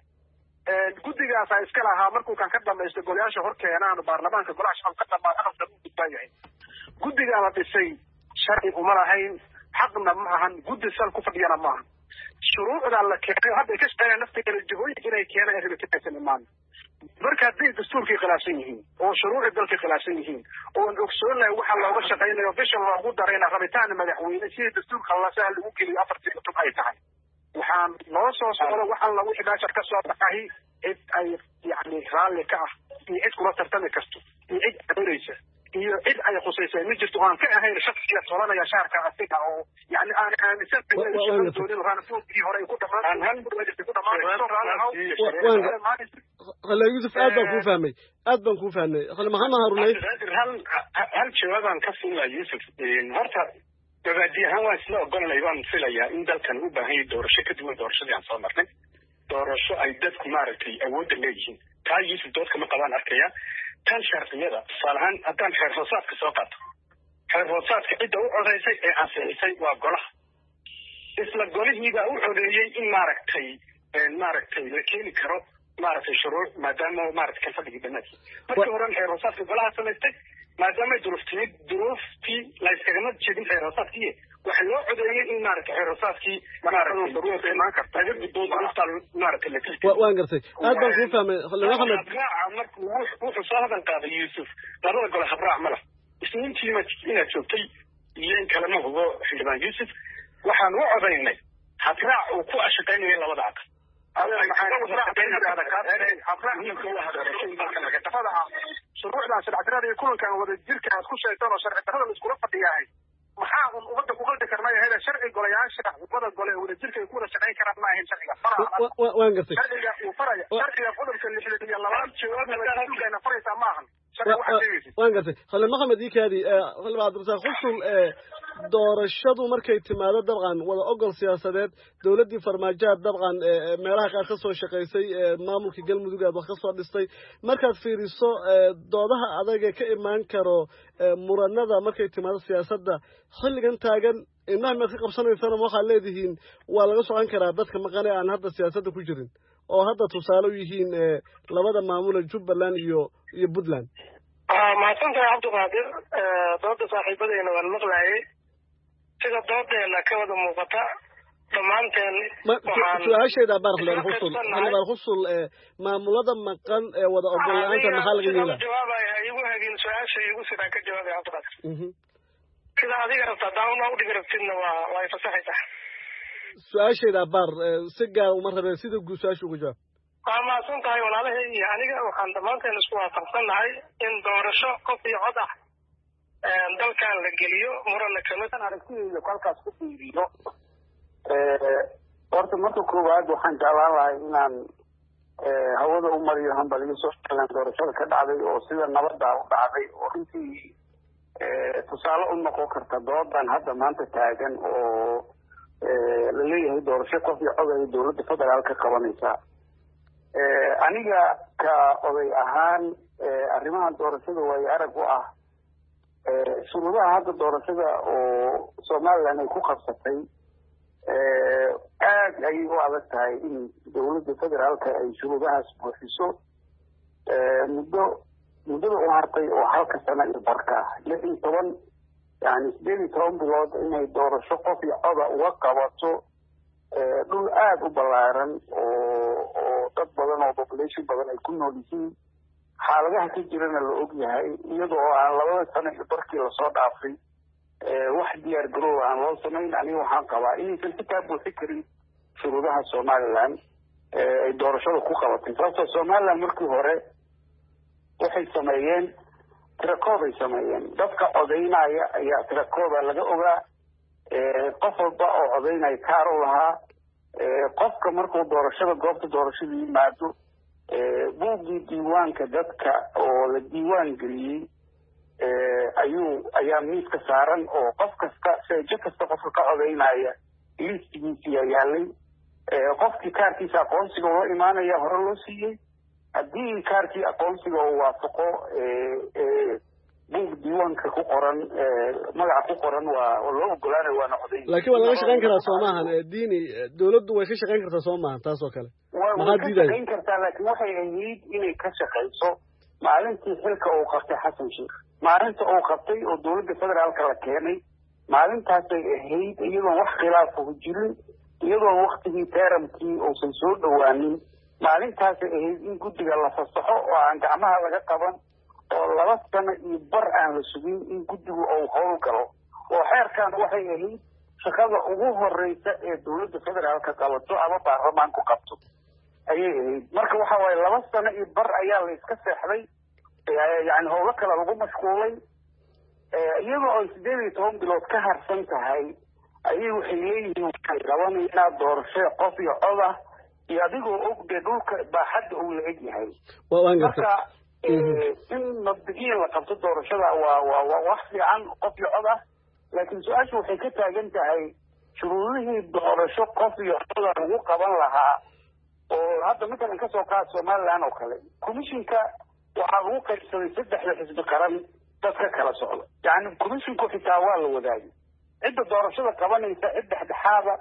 guddigaasaa iska lahaa markuu kan ka dhamaysto golayaasha hor keenaan baarlamaanka golaha shacab ka dhamaan aqalka u gudbaan yahay guddigaa la dhisay sharci uma lahayn xaqna ma ahan guddi sal ku fadhiyana maaha shuruucdaa la keenay hadday ka shaqeynaya naftigeeda jihooyinka inay keenaan ay rabitaysan imaan marka hadday dastuurkii khilaafsan yihiin oo shuruucii dalkii khilaafsan yihiin oon ogsoonahay waxa looga shaqaynayo bisha loogu darayna rabitaan madaxweyne sidii dastuurka lasaha lagu geliyo afartii cutub ay tahay waxaan noo soo socdo waxaan lagu xidaashar ka soo baxay cid ay yacni raalli ka ah iyo cid kula tartami karto iyo cid adoonaysa iyo cid ay khusaysa ma jirto aan ka ahayn shaksiga tolanaya shaarka asiga oo yani aan aaminsan doonin raanafuudkii hore ay ku dhamaan ku dhamaan خلي يوسف أدم كوفامي أدم كوفامي خلي محمد هاروني هل هل جوابا كفيلا يوسف هرتا تبادي هوا سلا قلنا يبان فيلا إن دل كان هو بهاي دورشة كدوم دورشة اللي عن صامرنا دورشة أيدت كمارتي أود الليجين تاي يوسف دوت كم قوان أركيا كان شرطية ده صالحان أدم حرصات كساقط حرصات كعدة وعريسي أساسي وقله إسلا قله يبقى وعريسي إن ماركتي إن ماركتي لكن كرب maaragtay shuruuc maadaama maaragtay ka fadhigi banaankii markii horan xeeroosaadka golaha samaystay maadaama duruuftii duruuftii la iskagama jeedin xeeroosaadkii waxaa loo codeeyey in maaragtay xeeroosaadkii maaragtay daruurta imaan karta laga gudbo duruufta maaragtay la tilti waan gartay aad baan kuu fahmay maxamed habraaca markuu wuxuu soo hadan qaaday yuusuf labada gole habraac ma lah isniintii inaad joogtay iyo in kalema hubo xildhibaan yuusuf waxaan u codaynay habraac uu ku ashaqaynayay labada aqal shuruucdan sharci darrada iyo kulankan wada jirka aad ku sheegtaan oo sharci darrada la iskula fadhiyahay maxaa un ummadda ku qaldi karnay ahayd sharci golayaasha umada gole wadajirka ay ku wada shaqayn karaan ma ahayn sharciga waan gartay sharciga uu faraya sharciga qodobka lixdan iyo labaad jawaabna faraysaa ma ahan waan gartay khale maxamed iikaadi khale cabdirasaaq xusul doorashadu markay timaado dabcan wada ogol siyaasadeed dowladdii farmaajoa dabcan meelaha qaar ka soo shaqaysay maamulka galmudug aad wax ka soo dhistay markaad fiiriso doodaha adaga ka imaan karo muranada markay timaado siyaasadda xilligan taagan inaha mead ka qabsanaysana waxaad leedihiin waa laga socon karaa dadka maqane aan hadda siyaasadda ku jirin oo hadda tusaale u yihiin labada maamule jubbaland iyo iyo puntland mahadsantahay cabdiqaadir dooda saaxiibadeyna waan maqlaayay sida doodeena ka wada muuqata dhammaanteen su-aashayda baarkleer xusul xildhibaan xusul maamulada maqan ee wada ogol la-aanta maxaa laga yeelaa jawaabaya igu hagin su-aasha igu sidaan ka jawaabaya cabdiqaadir sida adiga rabta haddaan una udhigi rabtidna waa waa ifasaxaysaa su-aashayda baar si gaar uma rabeen sida guud su-aasha uga jawaab waa mahadsan tahay walaalahay iyo aniga waxaan dhammaanteen isku waafaqsannahay in doorasho qof iyo cod ah dalkan la geliyo murana kamid aragtidayda kolkaas ku fiiriyo horta marka koowaad waxaan jeclaan lahay inaan hawada u mariyo hambaliyo somaliland doorashada ka dhacday oo sida nabadda u dhacday oo runtii tusaale u noqon karta doodan hadda maanta taagan oo laleeyahay doorasho qof iyo cod ay dowladda federaalka qabanaysaa aniga ka oday ahaan arrimahan doorashada waayo arag u ah shuruudaha hadda doorashada oo somaliland ay ku qabsatay aad ayay u adag tahay in dowladda federaalka ay shuruudahaas buuxiso muddo muddada u hartay oo halka sano iyo barka ah lix iyo toban yani sideed iyo toban bilood inay doorasho qof iyo coda uga qabato dhul aada u ballaaran oo oo dad badan oo population badan ay ku nool yihiin xaaladaha ka jirana la og yahay iyada oo aan labada sano iyo barkii lasoo dhaafay wax diyaar garooba aan loo samayn aniga waxaan qabaa inaysan xitaa buuxi karin shuruudaha somaliland ay doorashada ku qabatay sababtoo somaliland markii hore waxay sameeyeen tirakoob ay sameeyeen dadka codaynaya ayaa tirakooba laga ogaa qof walba oo codaynaya kaar u lahaa qofka markuu doorashada goobta doorashada yimaado buuggii diiwaanka dadka oo la diiwaan geliyey ayuu ayaa miiska saaran oo qof kasta seejo kasta qofka ka codaynaya liistigiisiyaa yaalay qofkii kaarkiisa aqoonsiga ula imaanaya hore loo siiyey haddii kaarkii aqoonsiga uu waafaqo buug diiwaanka ku qoran magaca ku qoran waa loo ogolaanaya waana codayn laakiin waa laga shaqayn karaa soo maahan diini dawladdu way ka shaqayn kartaa soo maahan taas oo kale way ka shaqayn kartaa laakiin waxay ahayd inay ka shaqayso maalintii xilka uu qabtay xasan sheekh maalinta uu qabtay oo dowladda federaalka la keenay maalintaasay ahayd iyadoon wax khilaafahu jirin iyadoon waktigii teramkii uusan soo dhowaanin maalintaasay ahayd in guddiga la fasaxo oo aan gacmaha laga qaban oo laba sano iyo bar aan la sugin in guddigu uu howl galo oo xeerkan waxay ahayd shaqada ugu horeysa ee dowladda federaalka qabato ama baarlamaanku qabto ayay ahayd marka waxa waaye laba sano iyo bar ayaa la iska seexday yani howlo kale lagu mashquulay iyadoo ay sideed iyo toban bilood ka harsan tahay ayay waxay leeyihiin waxay qabanaynaa doorasho qof iyo cod ah iyo adigoo og dee dhulka baaxadda uu la eg yahay marka in mabdigiin la qabto doorashada waa waa waa wax fiican qof iyo cod ah laakiin su-aasha waxay ka taagan tahay shuruudihii doorasho qof iyo coda lagu qaban lahaa oo hadda matalan kasoo qaad somaliland oo kale commissionka waxaa lagu qaybsaday saddexda xisbi qaran dadka kala socda yani commissionku xitaa waa la wadaagay cidda doorashada qabanaysa cid dhexdhexaada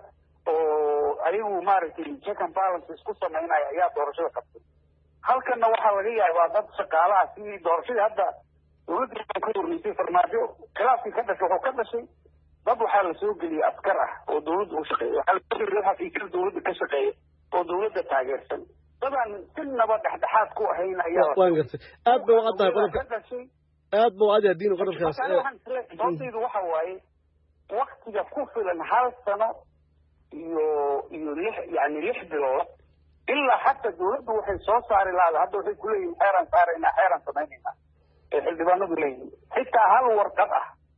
oo ayagu maaragtay check and balances ku samaynaya ayaa doorashada qabtay halkanna waxaa laga yaabaa dad shaqaalaha sidii doorashadii hadda dowladda ka horreysay farmaajo khilaafkii ka dhashay wuxuu ka dhashay dad waxaa lasoo geliyay askar ah oo dowladda u shaqeeya waxaa lasoo geliyay xafiisyada dowladda ka shaqeeya oo dowladda taageersan dadaan sinaba dhexdhexaad ku ahayn ayaa waan gartay aad bay ucad tahay qodobka aad ba ucad yahay diin qodobkaas doodaydu waxa waaye waktiga ku filan hal sano iyo iyo lix yani lix bilood ilaa hataa dowladdu waxay soo saari lahaada hadda waxay kuleeyihin xeeraan saaraynaa xeeraan samaynayna ee xildhibaanadu leeyihin xitaa hal warqad ah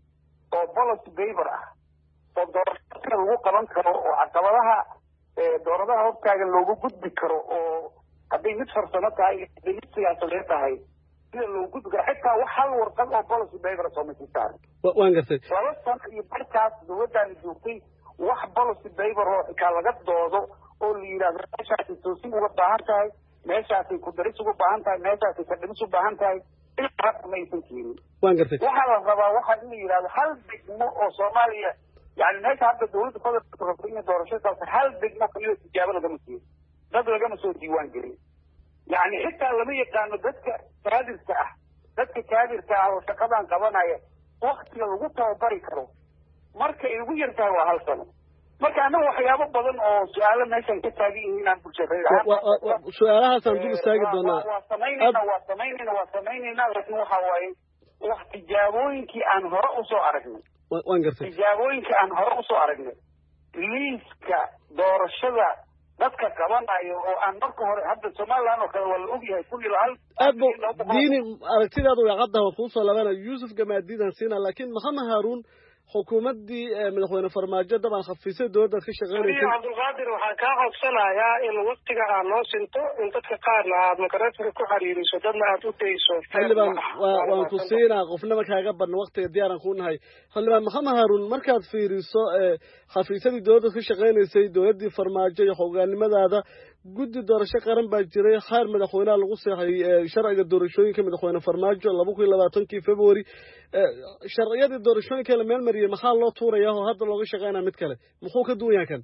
oo policy paper ah oo doorashada lagu qaban karo oo caqabadaha dooradaha hortaagan loogu gudbi karo oo hadday mid farsamo tahay hadday mid siyaasadeed tahay sida loogu gudbi karo xitaa wax hal warqad oo policy paper soo masiisaan waan gartay laba sano iyo markaas dowladdaani joogtay wax policy paper oo xitaa laga doodo oo la yidhaahdo meeshaasay toosin uga baahan tahay meeshaasay ku daris uga baahan tahay meeshaasay kadhimis u baahan tahay ilaa maysan keenin waan gartay waxaa la rabaa waxaa in la yidhahdo hal degmo oo soomaaliya yani meesha hadda dowladda federaalka rabto inay doorashadaas hal degmo kamida tijaabo lagama siin dad lagama soo diiwaan gelin yani xitaa lama yaqaano dadka kaadirka ah dadka kaadirka ah oo shaqadan qabanaya waktiga lagu tababari karo marka ay ugu yar tahay waa hal sano marka annaga waxyaabo badan oo su-aalo meeshan ka taagan yihiin aan bulshada su-aalahaasaan dul istaagi doonaa waa samaynayna waa samaynayna waa samaynayna laakiin waxa waaye wax tijaabooyinkii aan hore usoo aragnay waan gartay tijaabooyinkii aan hore usoo aragnay liiska doorashada dadka qabanayo oo aan marka hore hadda somaliland oo kale waa la ogyahay kun iyo hal aad bu diini aragtidaadu way caddaha waa kuusoo labanaya yuusuf gamaadiidaan siinaa laakiin maxamed haaruun xukuumaddii madaxweyne farmaajo dabcan khafisay dowladdaad ka shaqeynaysay cabdulqaadir waxaan kaa codsanayaa in waktiga aad noo sinto in dadka qaarna aad makareetanka ku xiriiriso dadna aad u dayso xildhibaan waa waan ku siinaa qofnaba kaaga badna waktiga diyaaran ku nahay xildhibaan maxamed haaruun markaad fiiriso xafiisyadii dowladdaad ka shaqeynaysay dowladdii farmaajo iyo hogaannimadaada guddi doorasho qaran baa jiray xeer madaxweynaha lagu seexay sharciga doorashooyinka madaxweyne farmaajo laba kun iyo labaatankii february sharciyadii doorashooyinka la meel mariyay maxaa loo tuurayaa oo hadda looga shaqeynaa mid kale muxuu ka duwan yahay kan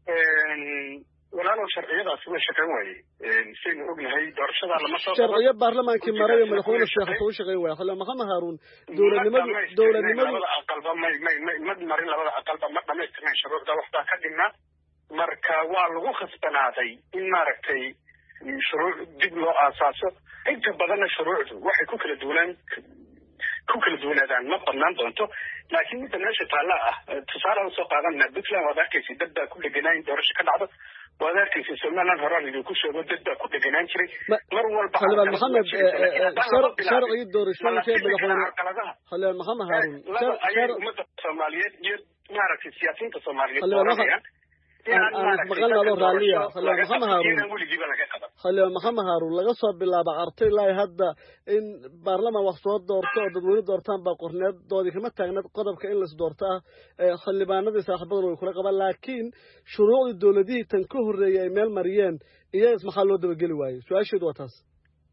walaalow sharciyadaasi way shaqeyn waaye saynu ognahay doorashada lama soo sharciyo baarlamaankii maray oo madaxweyne sheekhato u shaqeyn waaya xildhibaan maxamed haaruun dowladnimadu dowladnimadu labada aqalba may may may ma marin labada aqalba ma dhamaystirnayn shuruucda waxbaa ka dhimna marka waa lagu khasbanaaday in maaragtay shuruuc dib loo aasaaso inta badanna shuruucdu waxay ku kala duwanaan ku kala duwanaadaan ma badnaan doonto laakiin midda meesha taalla ah tusaale usoo qaadanna puntland waad arkaysa dad baa ku dheganaa in doorasho ka dhacdo waad arkaysa somaliland horaan idinku sheego dad baa ku dheganaan jiray mar walba xildhibaan maxamed sharcigii doorashooyinka madaxweyne xildhibaan maxamed haaruun ayay ummadda soomaaliyeed iyo maaragtay siyaasiyiinta soomaaliyeed dooranayaan maqalna adoo raalliya xildhibaan maxamed haaruun xildhibaan maxamed haaruun laga soo bilaabo carto ilaa hadda in baarlamaan wax soo doorto oo dadweyne doortaan baa qorneedoodii kama taagneed qodobka in las doorto ah xildhibaanadii saaxiibadan way kula qabaan laakiin shuruucdii dowladihii tan ka horreeyay ay meel mariyeen iyagas maxaa loo dabageli waayey su-aasheedu waa taas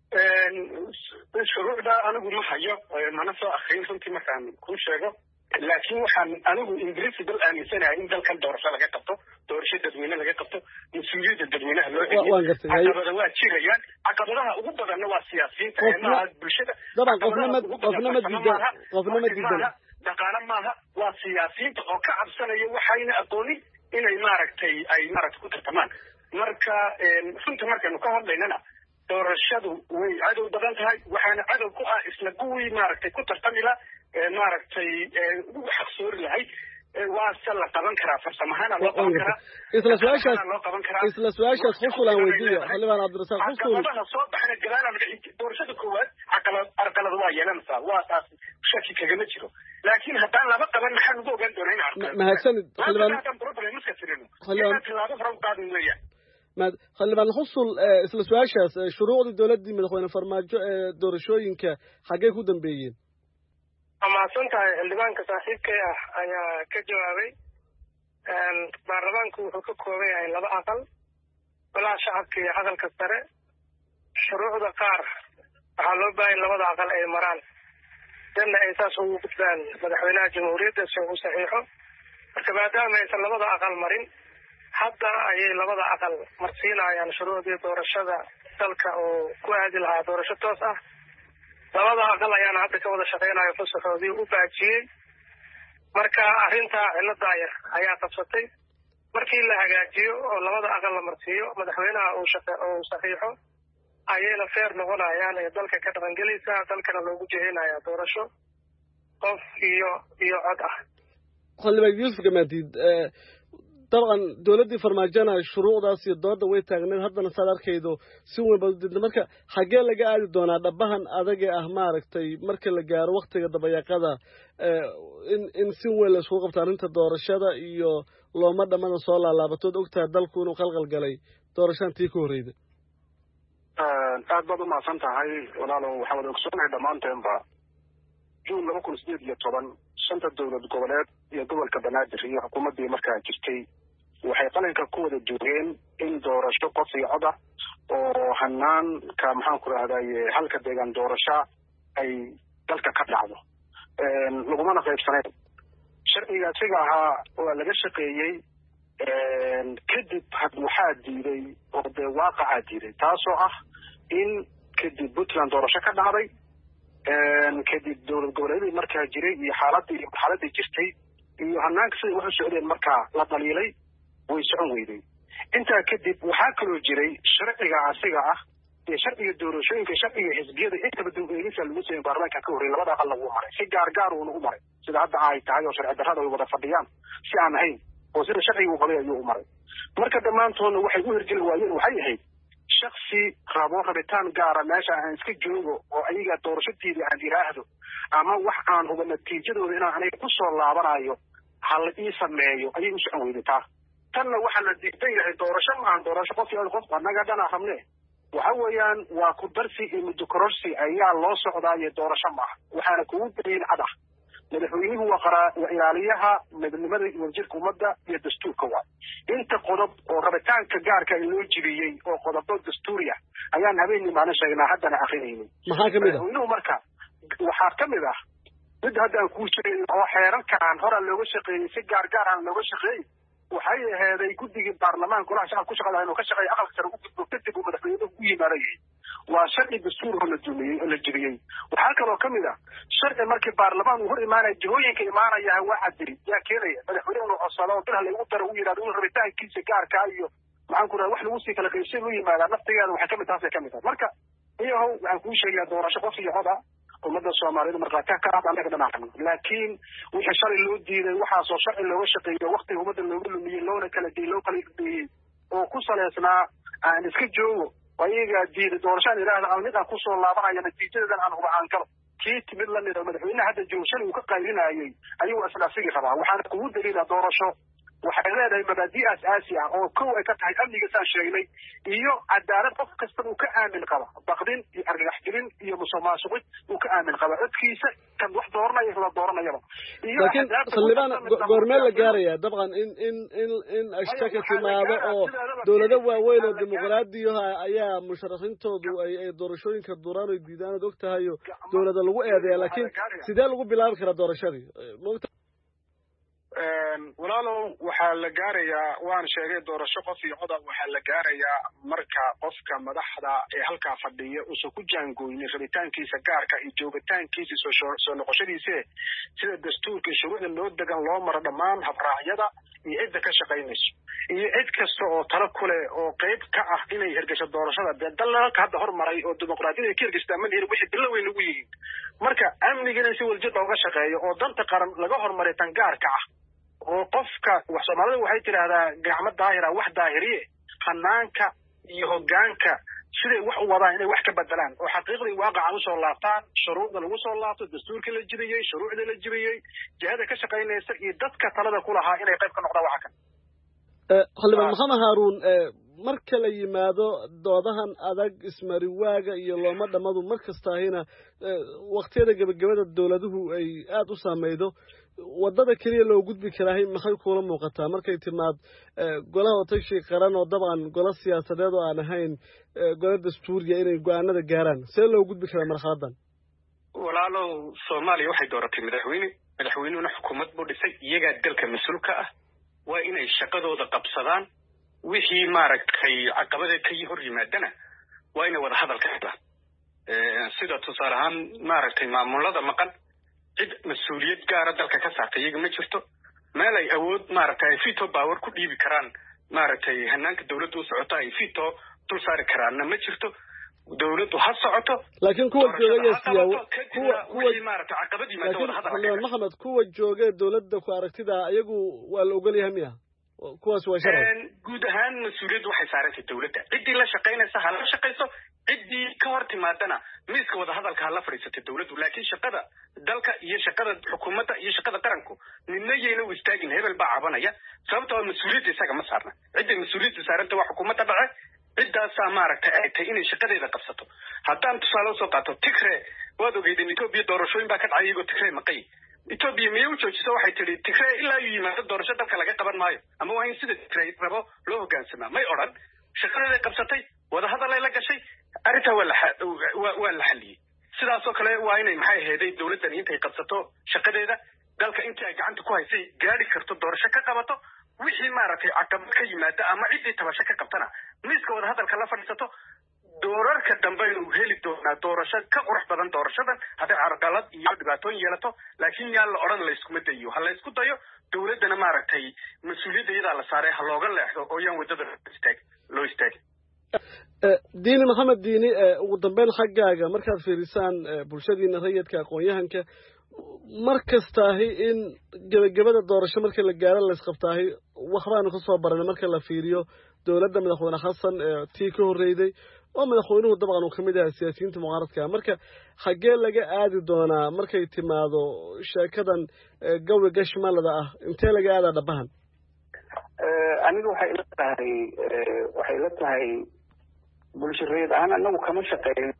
shuruucda anigu ma hayo mana soo akrin runtii markaan kuu sheego laakiin waxaan anigu ingiriisi dal aaminsanahay in dalkan doorasho laga qabto doorasho dadweyne laga qabto mas-uuliyadda dadweynaha loo celiyo caqabada waa jirayaan caqabadaha ugu badanna waa siyaasiyiinta eemaha bulshada daban qofna ma qofna ma diidan qofna ma diidan dhaqaale maaha waa siyaasiyiinta oo ka cabsanaya waxayna aqoonin inay maaragtay ay maaragtay ku tartamaan marka runta markaynu ka hadlaynana doorashadu way cadow badan tahay waxaana cadow ku ah isla kuwii maaragtay ku tartami la maaragtay ugu xaqsoori lahayd waase la qaban karaa farsamahaana loo qaban karaa isla su-aashaas isla su-aashaas xusul aan weydiiyo xildhibaan cabdirasaaq xusul caqabadaha soo baxna gadaala doorashada koowaad caqalad arqalad waa yeelanaysaa waa taas shaki kagama jiro laakiin haddaan laba qaban maxaa lagu ogaan doonaa in arqalad mahadsanid xildhibaan problem iska tirino xildhibaan tilaabo hore u qaadin weeyaan xildhibaan xusul isla su-aashaas shuruucdii dowladdii madaxweyne farmaajo ee doorashooyinka xaggee ku dambeeyeen waa mahadsan tahay xildhibaanka saaxiibkay ah ayaa ka jawaabay baarlamaanku wuxuu ka kooban yahay laba aqal golaha shacabka iyo aqalka sare shuruucda qaar waxaa loo baahan labada aqal ay maraan danna ay saas ugu gudbaan madaxweynaha jamhuuriyadda si uu saxiixo marka maadaama aysan labada aqal marin hadda ayay labada aqal marsiinayaan shuruucdii doorashada dalka oo ku aadi lahaa doorasho toos ah labada aqal ayaana hadda ka wada shaqeynayo fasaxoodii u baajiyey marka arrintaa cilada yar ayaa qabsatay markii la hagaajiyo oo labada aqal la marsiiyo madaxweynaha uu shaqe uu saxiixo ayayna feer noqonayaan ee dalka ka dhaqangelaysa dalkana loogu jehinayaa doorasho qof iyo iyo cod ah xildhibaan yuusuf gamaadiid طبعا dowladii farmaajana shuruucdaas iyo dooda way taagneed haddana saad arkaydo si weyn baad u diidna marka xagee laga aadi doonaa dhabahan adag ee ah maaragtay marka la gaaro waqtiga dabayaqada in in si weyn la isku qabto arrinta doorashada iyo looma dhamana soo laalaabatood ogtahay dalku inuu qalqal galay doorashantii ku horreeyday aad baad u mahadsan tahay walaalow waxaa wada ogsoonahay dhammaanteenba juun laba kun sideed iyo toban shanta dowlad goboleed iyo gobolka banaadir iyo xukuumaddii markaa jirtay waxay qalinka ku wada joogeen in doorasho qof iyo cod ah oo hanaanka maxaan ku rahdaye halka deegaan doorasho ay dalka ka dhacdo lagumana qaybsanayn sharciga isaga ahaa waa laga shaqeeyey kadib waxaa diiday oo dee waaqacaa diiday taasoo ah in kadib puntland doorasho ka dhacday kadib dowlad goboleedii markaa jiray iyo xaaladii xaaladii jirtay iyo hanaanka siday wax u socdeen markaa la dhaliilay way socon weyday intaa kadib waxaa kaloo jiray sharciga asiga ah iyo sharciga doorashooyinka sharciga xisbiyada intaba dowladisa lagu sameeyay baarlamaanka ka horreeyay labada aqal lagu maray si gaar gaar uuna u maray sida hadda ay tahay oo sharci darrada ay wada fadhiyaan si aan ahayn oo sida sharciga uu qabay ayuu u maray marka dhammaantoodna waxay u hirgeli waayeen waxay ahayd shaksi rabo rabitaan gaara meesha aan iska joogo oo ayaga doorashadeedii aan yiraahdo ama wax aan huba natiijadooda inaan aniga ku soo laabanayo hal ii sameeyo ayay u socon weyday taa tanna waxaa la diidan yahay doorasho maahan doorasho qof iyo qof annaga dhanaa rabne waxa weeyaan waa ku darsi iyo muddo kororsi ayaa loo socdaayo doorasho maaha waxaana kugu daliil cad ah madaxweynuhu waa qaraa waa ilaaliyaha midnimada iyo wadajirka ummadda iyo dastuurka waa inta qodob oo rabitaanka gaarka loo jibiyey oo qodobo dastuuri ah ayaan habeenii maalin sheegnaa haddana akrinaynay maxaa kamid ah madaxweynuhu marka waxaa kamid ah mid haddaan kuu sheegay oo xeerankaan hora looga shaqeeyey si gaar gaar aan looga shaqeeyey waxay aheeday guddigii baarlamaanka golaha shacabka ku shaqada inuu ka shaqeeyo aqalka sare u gudbo kadib uu madaxweynuhu u yimaadayay waa sharci dastuur oo la dumiyey oo la jibiyey waxaa kaloo kamid ah sharci markii baarlamaan uu hor imaanaya jihooyinka imaanaya waa cadiri yaa keenaya madaxweynuhu codsado bilha lagu daro u yidhahdo in rabitaankiisa gaarka iyo maxaan ku raha wax lagu sii kala qaybsay u yimaadaa naftigeeda waxay kamid taasay kamid tahay marka iyahow waxaan kuu sheegayaa doorasho qof iyo cod ah ummadda soomaaliyeed markaataa ka ah anaga dhanaan laakiin wixii shalay loo diiday waxaasoo sharci looga shaqeeyo waqtiga ummadda looga lumiyey loona kala diyey loo kala ideeyey oo ku saleysnaa aan iska joogo ayagaa diiday doorashaan idhaahda aan mid aan kusoo laabanayo natiijadeedan aan huba aan galo kii timid lamid a madaxweynaha hadda joogo shalay uu ka qaylinayay ayuu isla asigii rabaa waxaana kugu daliila doorasho waxay leedahay mabaadi asaasi ah oo kow ay ka tahay amniga saan sheegnay iyo cadaalad qof kasta uu ka aamin qaba baqdin iyo argagax gelin iyo musuqmaasuqid uu ka aamin qaba codkiisa kan wax dooranaya kala dooranayaba laakiin xildhibaan goormee la gaaraya dabcan in in in in ashtaka timaado oo dowlado waaweyn oo dimuqraadiyaha ayaa musharaxiintoodu ay ay doorashooyinka duraan ay diidaan od og tahay dowlada lagu eedeeya laakiin sidee lagu bilaabi karaa doorashadii walaalow waxaa la gaarayaa waan sheegay doorasho qof iyo coda waxaa la gaarayaa marka qofka madaxda ee halkaa fadhiya uusan ku jaangooynin rabitaankiisa gaarka iyo joogitaankiisa soo noqoshadiise sida dastuurka iyo shuruucda loo degan loo maro dhammaan habraacyada iyo cidda ka shaqaynayso iyo cid kasta oo talo ku leh oo qayb ka ah inay hirgasho doorashada dee dalalka hadda hormaray oo dimuqraadiyada ka hirgastaa ma lihin wixii bilo weyn ugu yihiin marka amnigana si waljada uga shaqeeyo oo danta qaran laga hormaray tan gaarka ah oo qofka wax soomaalida waxay tidhaahdaa gacmo daahira wax daahiriye hanaanka iyo hoggaanka siday wax u wadaan inay wax ka bedelaan oo xaqiiqdii waaqaca usoo laabtaan shuruucda lagu soo laabto dastuurkii la jibiyey shuruucdii la jibiyey jihada ka shaqaynaysa iyo dadka talada ku lahaa inay qayb ka noqdaan waxa kan xildhibaan maxamed haaruun marka la yimaado doodahan adag ismariwaaga iyo looma dhamadu mar kastaahina waqtiyada gebagabada dowladuhu ay aada u saameydo waddada keliya loo gudbi karaahay maxay kuula muuqataa markay timaad golaha otashi qaran oo dabcan golo siyaasadeed oo aan ahayn golo dastuuriya inay go-aanada gaaraan see loo gudbi karaa marxaladan walaalow soomaaliya waxay dooratay madaxweyne madaxweynuhuna xukuumad buu dhisay iyagaa dalka mas-uulka ah waa inay shaqadooda qabsadaan wixii maaragtay caqabada ka hor yimaadana waa inay wada hadal ka helaan sida tusaale ahaan maaragtay maamulada maqan cid mas-uuliyad gaara dalka ka saartay iyaga ma jirto meel ay awood maaragtay ay fito power ku dhiibi karaan maaragtay hanaanka dawladda u socoto ay fito dul saari karaanna ma jirto dawladdu ha socoto laakiin kuwa joogaya siyaabo kuwa kuwa maaragtay caqabad yimaado wada hadal maxamed kuwa joogay dawladda ku aragtida iyagu waa la ogol yahay miya kuwaas waa sharci guud ahaan mas-uuliyaddu waxay saarantay dawladda ciddii la shaqaynaysa ha la shaqayso ciddii ka hor timaadana miiska wadahadalka ha la fadhiisatay dawladdu laakiin shaqada dalka iyo shaqada xukuumadda iyo shaqada qaranku midna yayna u istaagin hebel baa cabanaya sababtoo mas-uuliyadda isaga ma saarna cidday mas-uuliyadda saaranta waa xukuumadda dhace ciddaasaa maaragtay ay tahay inay shaqadeeda qabsato haddaan tusaale usoo qaato tigre waad ogeydeen etoobiya doorashooyin baa ka dhacay iyagoo tigre maqay etoobiya miyay u joojiso waxay tidhi tigre ilaa uu yimaado doorasho dalka laga qaban maayo ama waa in sida tigre rabo loo hoggaansamaa may odhan shaqadeeday qabsatay wadahadalay la gashay arrintaa waa la waa la xalliyey sidaasoo kale waa inay maxay aheeday dawladdani intay qabsato shaqadeeda dalka intii ay gacanta ku haysay gaadhi karto doorasho ka qabato wixii maaragtay caqabad ka yimaada ama ciddii tabasho ka qabtana miiska wadahadalka la fadhiisato doorarka dambe inuu heli doonaa doorasho ka qurux badan doorashadan hadday carqalad iyo dhibaatooyin yeelato laakiin yaan la odhan layskuma dayo ha laysku dayo dawladdana maaragtay mas-uuliyadda iyadaa la saaray ha looga leexdo oo yaan waddada istaag loo istaagin diini maxamed diini ugu dambeyn xaggaaga markaad fiirisaan bulshadiina rayidka aqoon-yahanka mar kastaahi in gebagabada doorasho marka la gaaro laysqabtaahi waxbaanu ka soo baranay marka la fiiriyo dowladda madaxweyne xasan tii ka horreyday oo madaxweynuhu dabcan uu ka mid yahay siyaasiyiinta mucaaradka marka xaggee laga aadi doonaa markay timaado sheekadan gawi gashmalada ah intee laga aadaa dhabahan aniga waxay ila tahay waxay ila tahay bulshareed ahaan anagu kama shaqeyno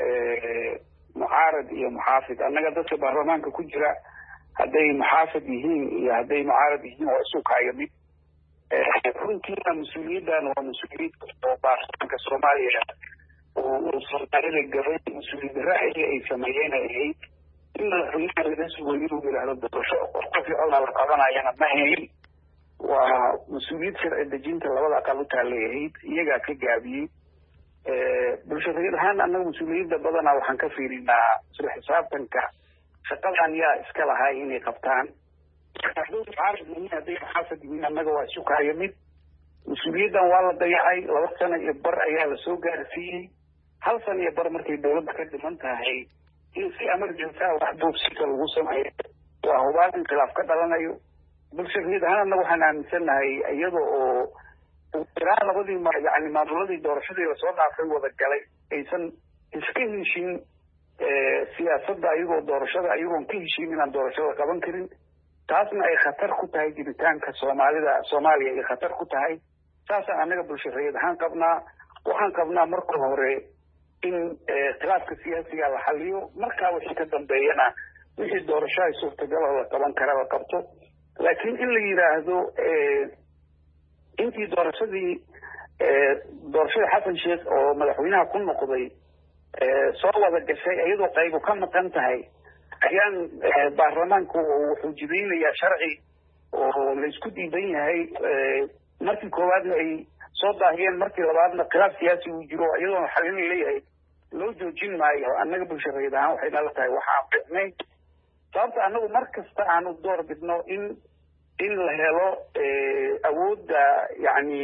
mucaarad iyo muxaafid annaga dadka baarlamaanka ku jira hadday muxaafid yihiin iyo hadday mucaarad yihiin waa isu kaayo mid runtiina mas-uuliyaddan waa mas-uuliyad oo baarlamaanka soomaaliya oo soomaalida gabay mas-uuliyad ra'yi ay sameeyeen ay ahayd in madaxweynaha laga sugo inuu yidhaahdo doorasho qof codna la qabanayana ma hayn waa mas-uuliyad sharci dejinta labada aqal u taallay ahayd iyagaa ka gaabiyey bulshareed ahaan annaga mas-uuliyadda badanaa waxaan ka fiirinaa isla xisaabtanka shaqadan yaa iska lahay inay qabtaan hadday mucaarad yihiin hadday muxaafid yihiin annaga waa isu kaayo mid mas-uuliyaddan waa la dayacay laba sano iyo bar ayaa lasoo gaarsiiyey hal sano iyo bar markay dawladda ka dhiman tahay in si emergency ah wax boobsika lagu sameeyo waa hubaal in khilaaf ka dhalanayo bulshareed ahaan annaga waxaan aaminsannahay iyada oo ilaa labadii yani maamuladii doorashadii lasoo dhaafay wada galay aysan iska heshin siyaasadda ayagoo doorashada ayagoon ka heshin inaan doorashada qaban karin taasna ay khatar ku tahay jiritaanka soomaalida soomaaliya ay khatar ku tahay saasaan annaga bulshareed ahaan qabnaa waxaan qabnaa marka hore in khilaafka siyaasiga la xaliyo markaa wixii ka dambeeyana wixii doorasho ay suurtagaloo la qaban kara la qabto laakiin in la yidhaahdo intii doorashadii doorashada xasan sheekh oo madaxweynaha ku noqday soo wada gashay iyadoo qaybu ka maqan tahay ayaan baarlamaanku wuxuu jidaynayaa sharci oo laysku diidan yahay markii koowaadna ay soo daahiyeen markii labaadna khilaaf siyaasi uu jiro iyadoona xalin leeyahay loo joojin maayo annaga bulshareed ahaan waxay nala tahay waxaan ficnayn sababta annagu mar kasta aanu door bidno in in la helo awoodda yani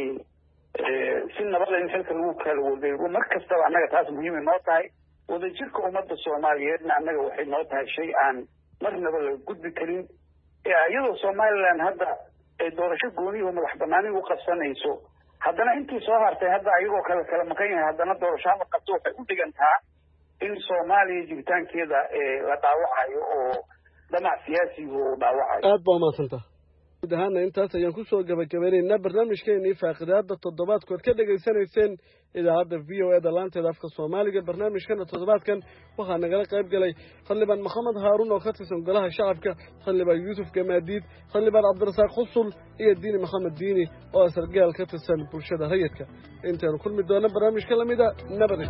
si nabada in xilka lagu kala wadeego mar kastaba annaga taas muhiimay noo tahay wadajirka ummadda soomaaliyeedna annaga waxay noo tahay shay aan marnaba la gudbi karin iyadoo somaliland hadda ay doorasho gooniyaho madax banaani u qabsanayso haddana intii soo hartay hadda ayagoo kale kala maqan yahay haddana doorasho hala qabto waxay u dhigantaa in soomaaliya jiritaankeeda la dhaawacayo oo dhamac siyaasigu uu dhaawacayo aad baa umaadsanta guud ahaana intaas ayaan kusoo gabagabeynaynaa barnaamijkeenii faaqidaada toddobaadkood ka dhegaysanayseen idaacadda v o eda laanteeda afka soomaaliga barnaamijkana toddobaadkan waxaa nagala qayb galay xildhibaan maxamed haaruun oo ka tirsan golaha shacabka xildhibaan yuusuf gamaadiid xildhibaan cabdirasaaq xusul iyo diini maxamed diini oo sargaal ka tirsan bulshada rayidka intaanu kulmi doona barnaamijka lamida nabadi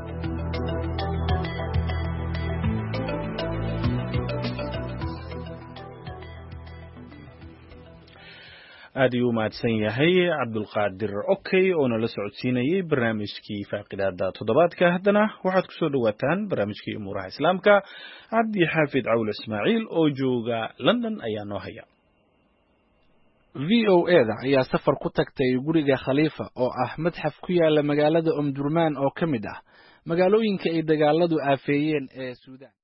aad ayuu u mahadsan yahay cabdulqaadir okey oo nala socodsiinayey barnaamijkii faaqidaada toddobaadka haddana waxaad ku soo dhowaataan barnaamijkii umuuraha islaamka cabdi xaafid cawl ismaaciil oo jooga london ayaa noo haya v o eda ayaa safar ku tagtay guriga khaliifa oo ah madxaf ku yaala magaalada omdurmaan oo ka mid ah magaalooyinka ay dagaaladu aafeeyeen ee suudaan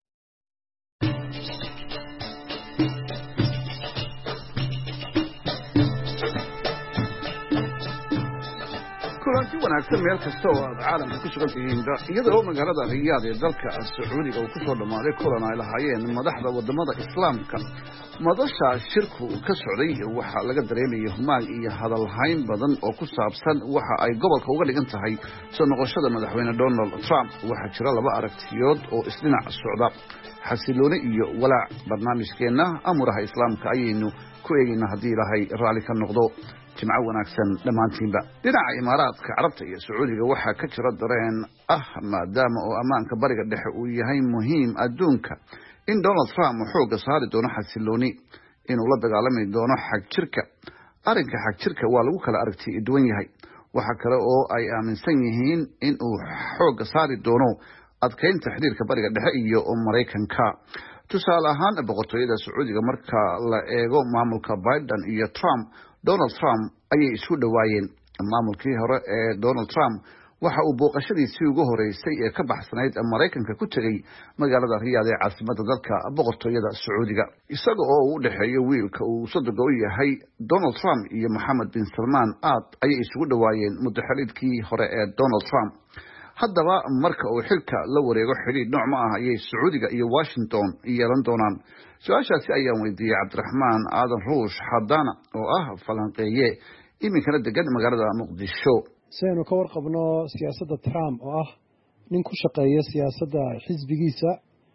wanaagsan meel kasta oo aad caalamka ku sugan tihiin iyadoo magaalada Riyaad ee dalka Sacuudiga uu ku soo dhamaaday kulan ay lahaayeen madaxda wadamada Islaamka madasha shirku ka socday waxa laga dareemayay humaag iyo hadal hayn badan oo ku saabsan waxa ay gobolka uga dhigan tahay soo noqoshada madaxweyne Donald Trump waxa jira laba aragtiyood oo isdhinac socda xasilooni iyo walaac barnaamijkeena amuraha islaamka ayaynu ku eegaynaa haddii ilaahay raali ka noqdo jimco wanaagsan dhammaantiinba dhinaca imaaraadka carabta iyo sacuudiga waxaa ka jira dareen ah maadaama oo ammaanka bariga dhexe uu yahay muhiim adduunka in Donald Trump xooga saari doono xasilooni inuu la dagaalami doono xag jirka arrinka xag jirka waa lagu kala aragti duwan yahay waxa kale oo ay aaminsan yihiin in uu xooga saari doono adkeynta xiriirka bariga dhexe iyo Mareykanka tusaale ahaan boqortooyada sacuudiga marka la eego maamulka Biden iyo Trump Donald Trump ayay isku dhawaayeen maamulkii hore ee Donald Trump waxa uu booqashadiisii ugu horeysay ee ka baxsanayd Mareykanka ku tagay magaalada Riyaad ee caasimadda dalka boqortooyada sacuudiga isaga oo u dhaxeeyo wiilka uu sodog u yahay Donald Trump iyo Mohammed bin Salman aad ayay isugu dhawaayeen muddaxilidkii hore ee Donald Trump haddaba marka uu xilka la wareego xiriir nooc ma ah ayay sacuudiga iyo Washington yeelan doonaan su-aashaasi ayaan weydiiyey cabdiraxmaan aadan ruush xadaana oo ah falanqeeye iminkana degan magaalada muqdisho saynu ka warqabno siyaasadda Trump oo ah nin ku shaqeeya siyaasadda xisbigiisa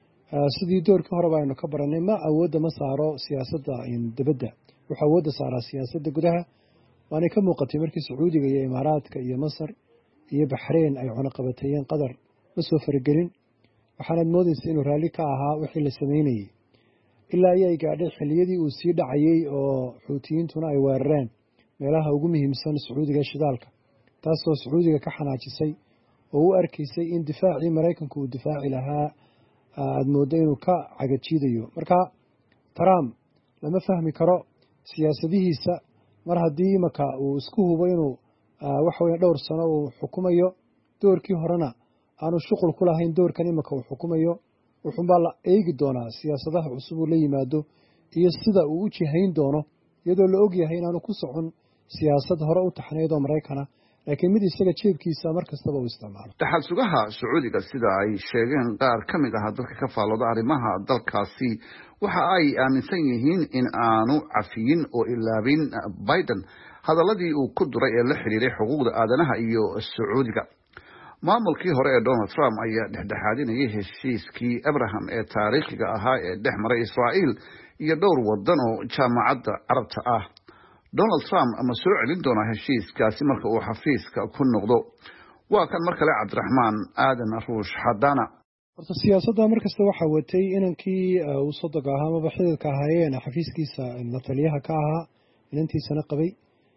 sidii doorkii hore baynu ka baranay ma awoodda ma saaro siyaasadda dibadda wuxuu awoodda saaraa siyaasadda gudaha waana ka muuqatay markii sacuudiga iyo imaaraadka iyo masar iyo baxreen ay cunaqabateeyeen qadar ma soo faragelin waxaanad moodaysa inuu raalli ka ahaa wixii la sameynayay ilaa ayay gaadhay xilliyadii uu sii dhacayay oo xuutiyiintuna ay weerareen meelaha ugu muhiimsan sacuudiga shidaalka taasoo sacuudiga ka xanaajisay oo u arkaysay in difaacii maraykanku uu difaaci lahaa aad mooddo inuu ka cagajiidayo marka Trump lama fahmi karo siyaasadihiisa mar haddii imaka uu isku hubo inuu waxa weeye dhowr sano uu xukumayo doorkii horena aanu shuqul ku lahayn doorkan imaka uu xukumayo wuxuunbaa la eegi doonaa siyaasadaha cusub uu la yimaado iyo sida uu u jihayn doono iyadoo la og yahay inaanu ku socon siyaasad hore u taxnayd oo Maraykana laakiin mid isaga jeebkiisa mar kastaba uu isticmaalo dhaxal sugaha sacuudiga sida ay sheegeen qaar ka mid ah dadka ka faalooda arrimaha dalkaasi waxa ay aaminsan yihiin in aanu cafiyin oo ilaabin Biden hadaladii uu ku duray ee la xiriiray xuquuqda aadanaha iyo sacuudiga maamulkii hore ee Donald Trump ayaa dhexdhexaadinayay heshiiskii Abraham ee taariikhiga ahaa ee dhex maray Israa'iil iyo dhowr wadan oo jaamacadda carabta ah Donald Trump ama soo celin doona heshiiskaasi marka uu xafiiska ku noqdo waa kan mar kale cabdiraxmaan aadan ruush xadaana horta siyaasadda markasta waxa watay inankii uu sodog ahaa ama xididka ahaayeen xafiiskiisa la taliyaha ka ahaa inantiisana qabay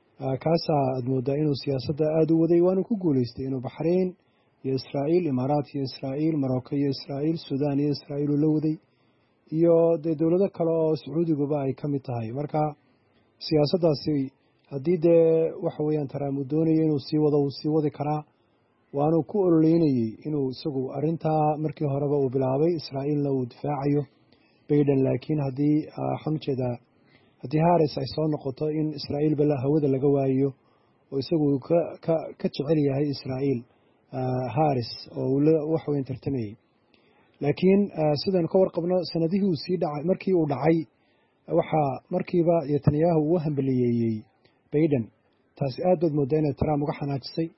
kaasaa aad moodaa inuu siyaasadda aada u waday waanu ku guulaystay inuu baxrayn iyo Israa'iil imaaraat iyo Israa'iil Morocco iyo Israa'iil Suudaan iyo Israa'iil uu la waday iyo dee dowlado kale oo sacuudiguba ay ka mid tahay marka siyaasaddaasi haddii dee waxa weeyaan Trump uu doonaya inuu sii wado uu sii wadi karaa waanu ku ololeynayey inuu isagu arrintaa markii horeba uu bilaabay Israa'iilna uu difaacayo Biden laakiin haddii waxaan ujeedaa haddii Harris ay soo noqoto in Israa'iil bala hawada laga waayo oo isagu ka ka ka jecel yahay Israa'iil Harris oo wax weyn tartamayay laakiin sidaan ka warqabno sanadihii uu sii dhacay markii uu dhacay waxa markiiba Netanyahu uu hambaliyeeyay Biden taasi aad baad moodaa inay Trump uga xanaajisay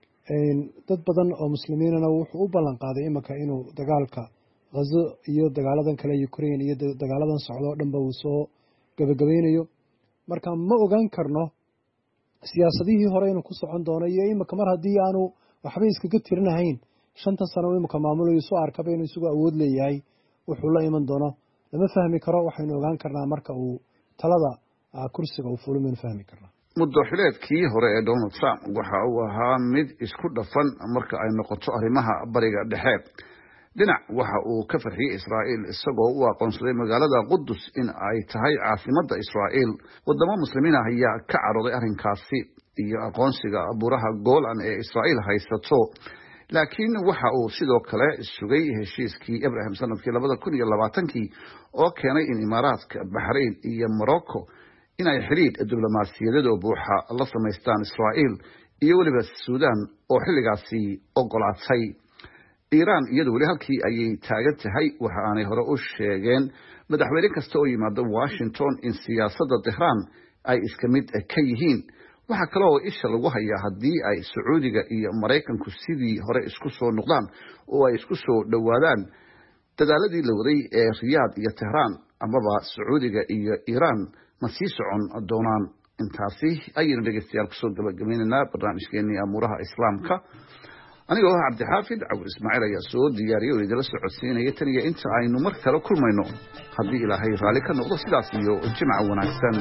dad badan oo muslimiinana wuxuu u ballan qaaday imaka inuu dagaalka Gaza iyo dagaaladan kale Ukraine iyo dagaaladan socdo dhanba uu soo gabagabeynayo marka ma ogaan karno siyaasadihii hore inuu ku socon doono iyo imaka mar haddii aanu waxba iskaga tirinahayn shanta sano imaka maamulayo soo arkaba inuu isugu awood leeyahay wuxuu la iman doono lama fahmi karo waxaynu ogaan karnaa marka uu talada kursiga uu fulo ma fahmi karnaa muddaxileedkii hore ee Donald Trump waxa uu ahaa mid isku dhafan marka ay noqoto arrimaha bariga dhexe dhinac waxa uu ka farxiyay Israa'iil isagoo u aqoonsaday magaalada Qudus in ay tahay caasimadda Israa'iil wadamo muslimiin ah ayaa ka carooday arrinkaasi iyo aqoonsiga buraha Golan ee Israa'iil haysato laakiin waxa uu sidoo kale sugay heshiiskii Abraham sanadkii laba kun iyo labaatan oo keenay in Imaaraadka Bahrain iyo Morocco in ay xiriir diblomaasiyadeed oo buuxa la sameystaan Israa'iil iyo weliba suudaan oo xilligaasi ogolaatay. iiraan iyadu weli halkii ayay taagan tahay. waxa aanay hore u sheegeen madaxweyne kasta oo yimaada washington in siyaasadda tehraan ay iska mid ka yihiin. waxaa kale oo isha lagu hayaa haddii ay sacuudiga iyo maraykanku sidii hore isku soo noqdaan oo ay isku soo dhowaadaan dadaaladii la waday ee riyaad iyo tehraan amaba sacuudiga iyo iiraan ma sii socon doonaan. intaasi ayaynu dhegeystayaal kusoo gabagabaynaynaa barnaamijkeenii amuuraha islaamka. anigoo ah cabdixaafid cawir ismaaciil ayaa soo diyaariyay oo idinla socodsiinaya tan iyo inta aynu mar kale kulmayno haddii ilaahay raalli ka noqdo sidaas iyo jimca wanaagsan.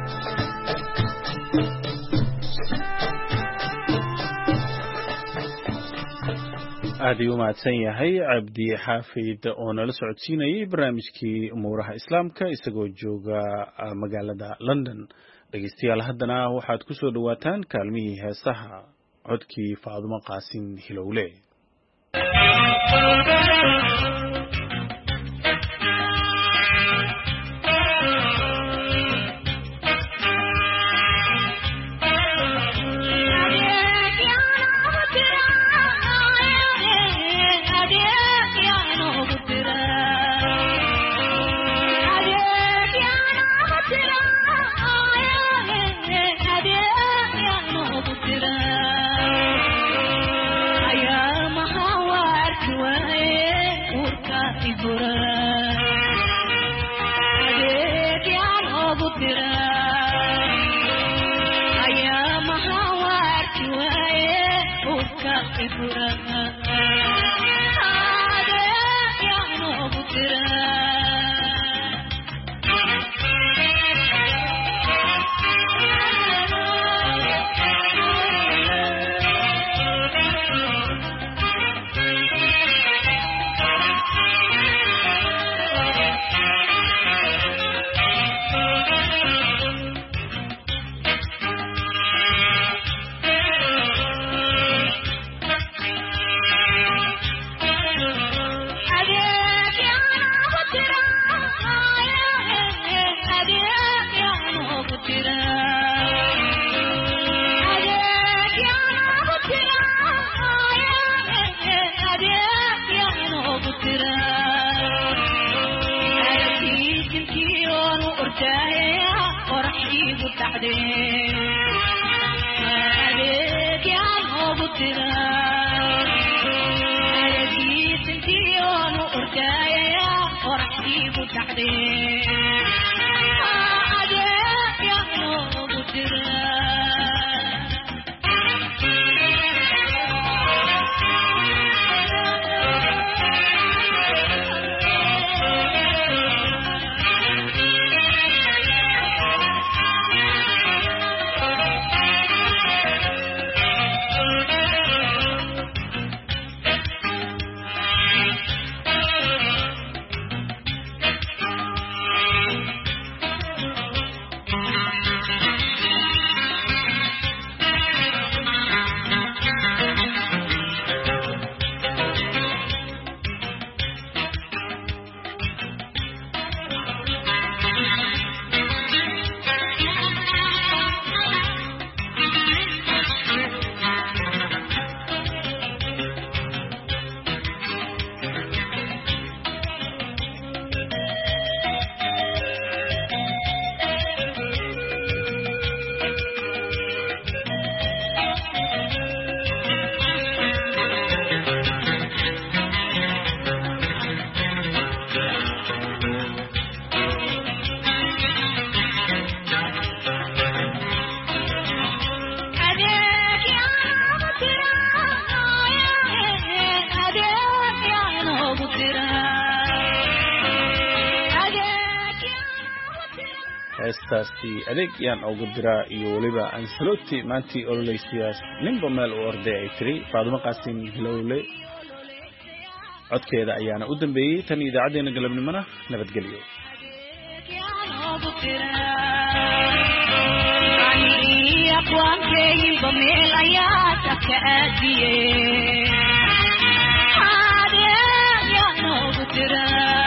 aad ayuu mahadsan yahay cabdi xaafid oo nala socodsiinayay barnaamijkii umuuraha islaamka isagoo jooga magaalada london. dhegeystayaal haddana waxaad ku soo dhawaataan kaalmihii heesaha codkii faadumo qaasin hilowle. heestaasi adeeg yaan ugu diraa iyo weliba ansaloti maantii ololeysiyaas ninba meel u orday ay tiri faadumo qaasin hilowle codkeeda ayaana u dambeeyey tan idaacadeena galabnimona nabadgelyo. aqwaankeeyba meel ayaa ka aadiyey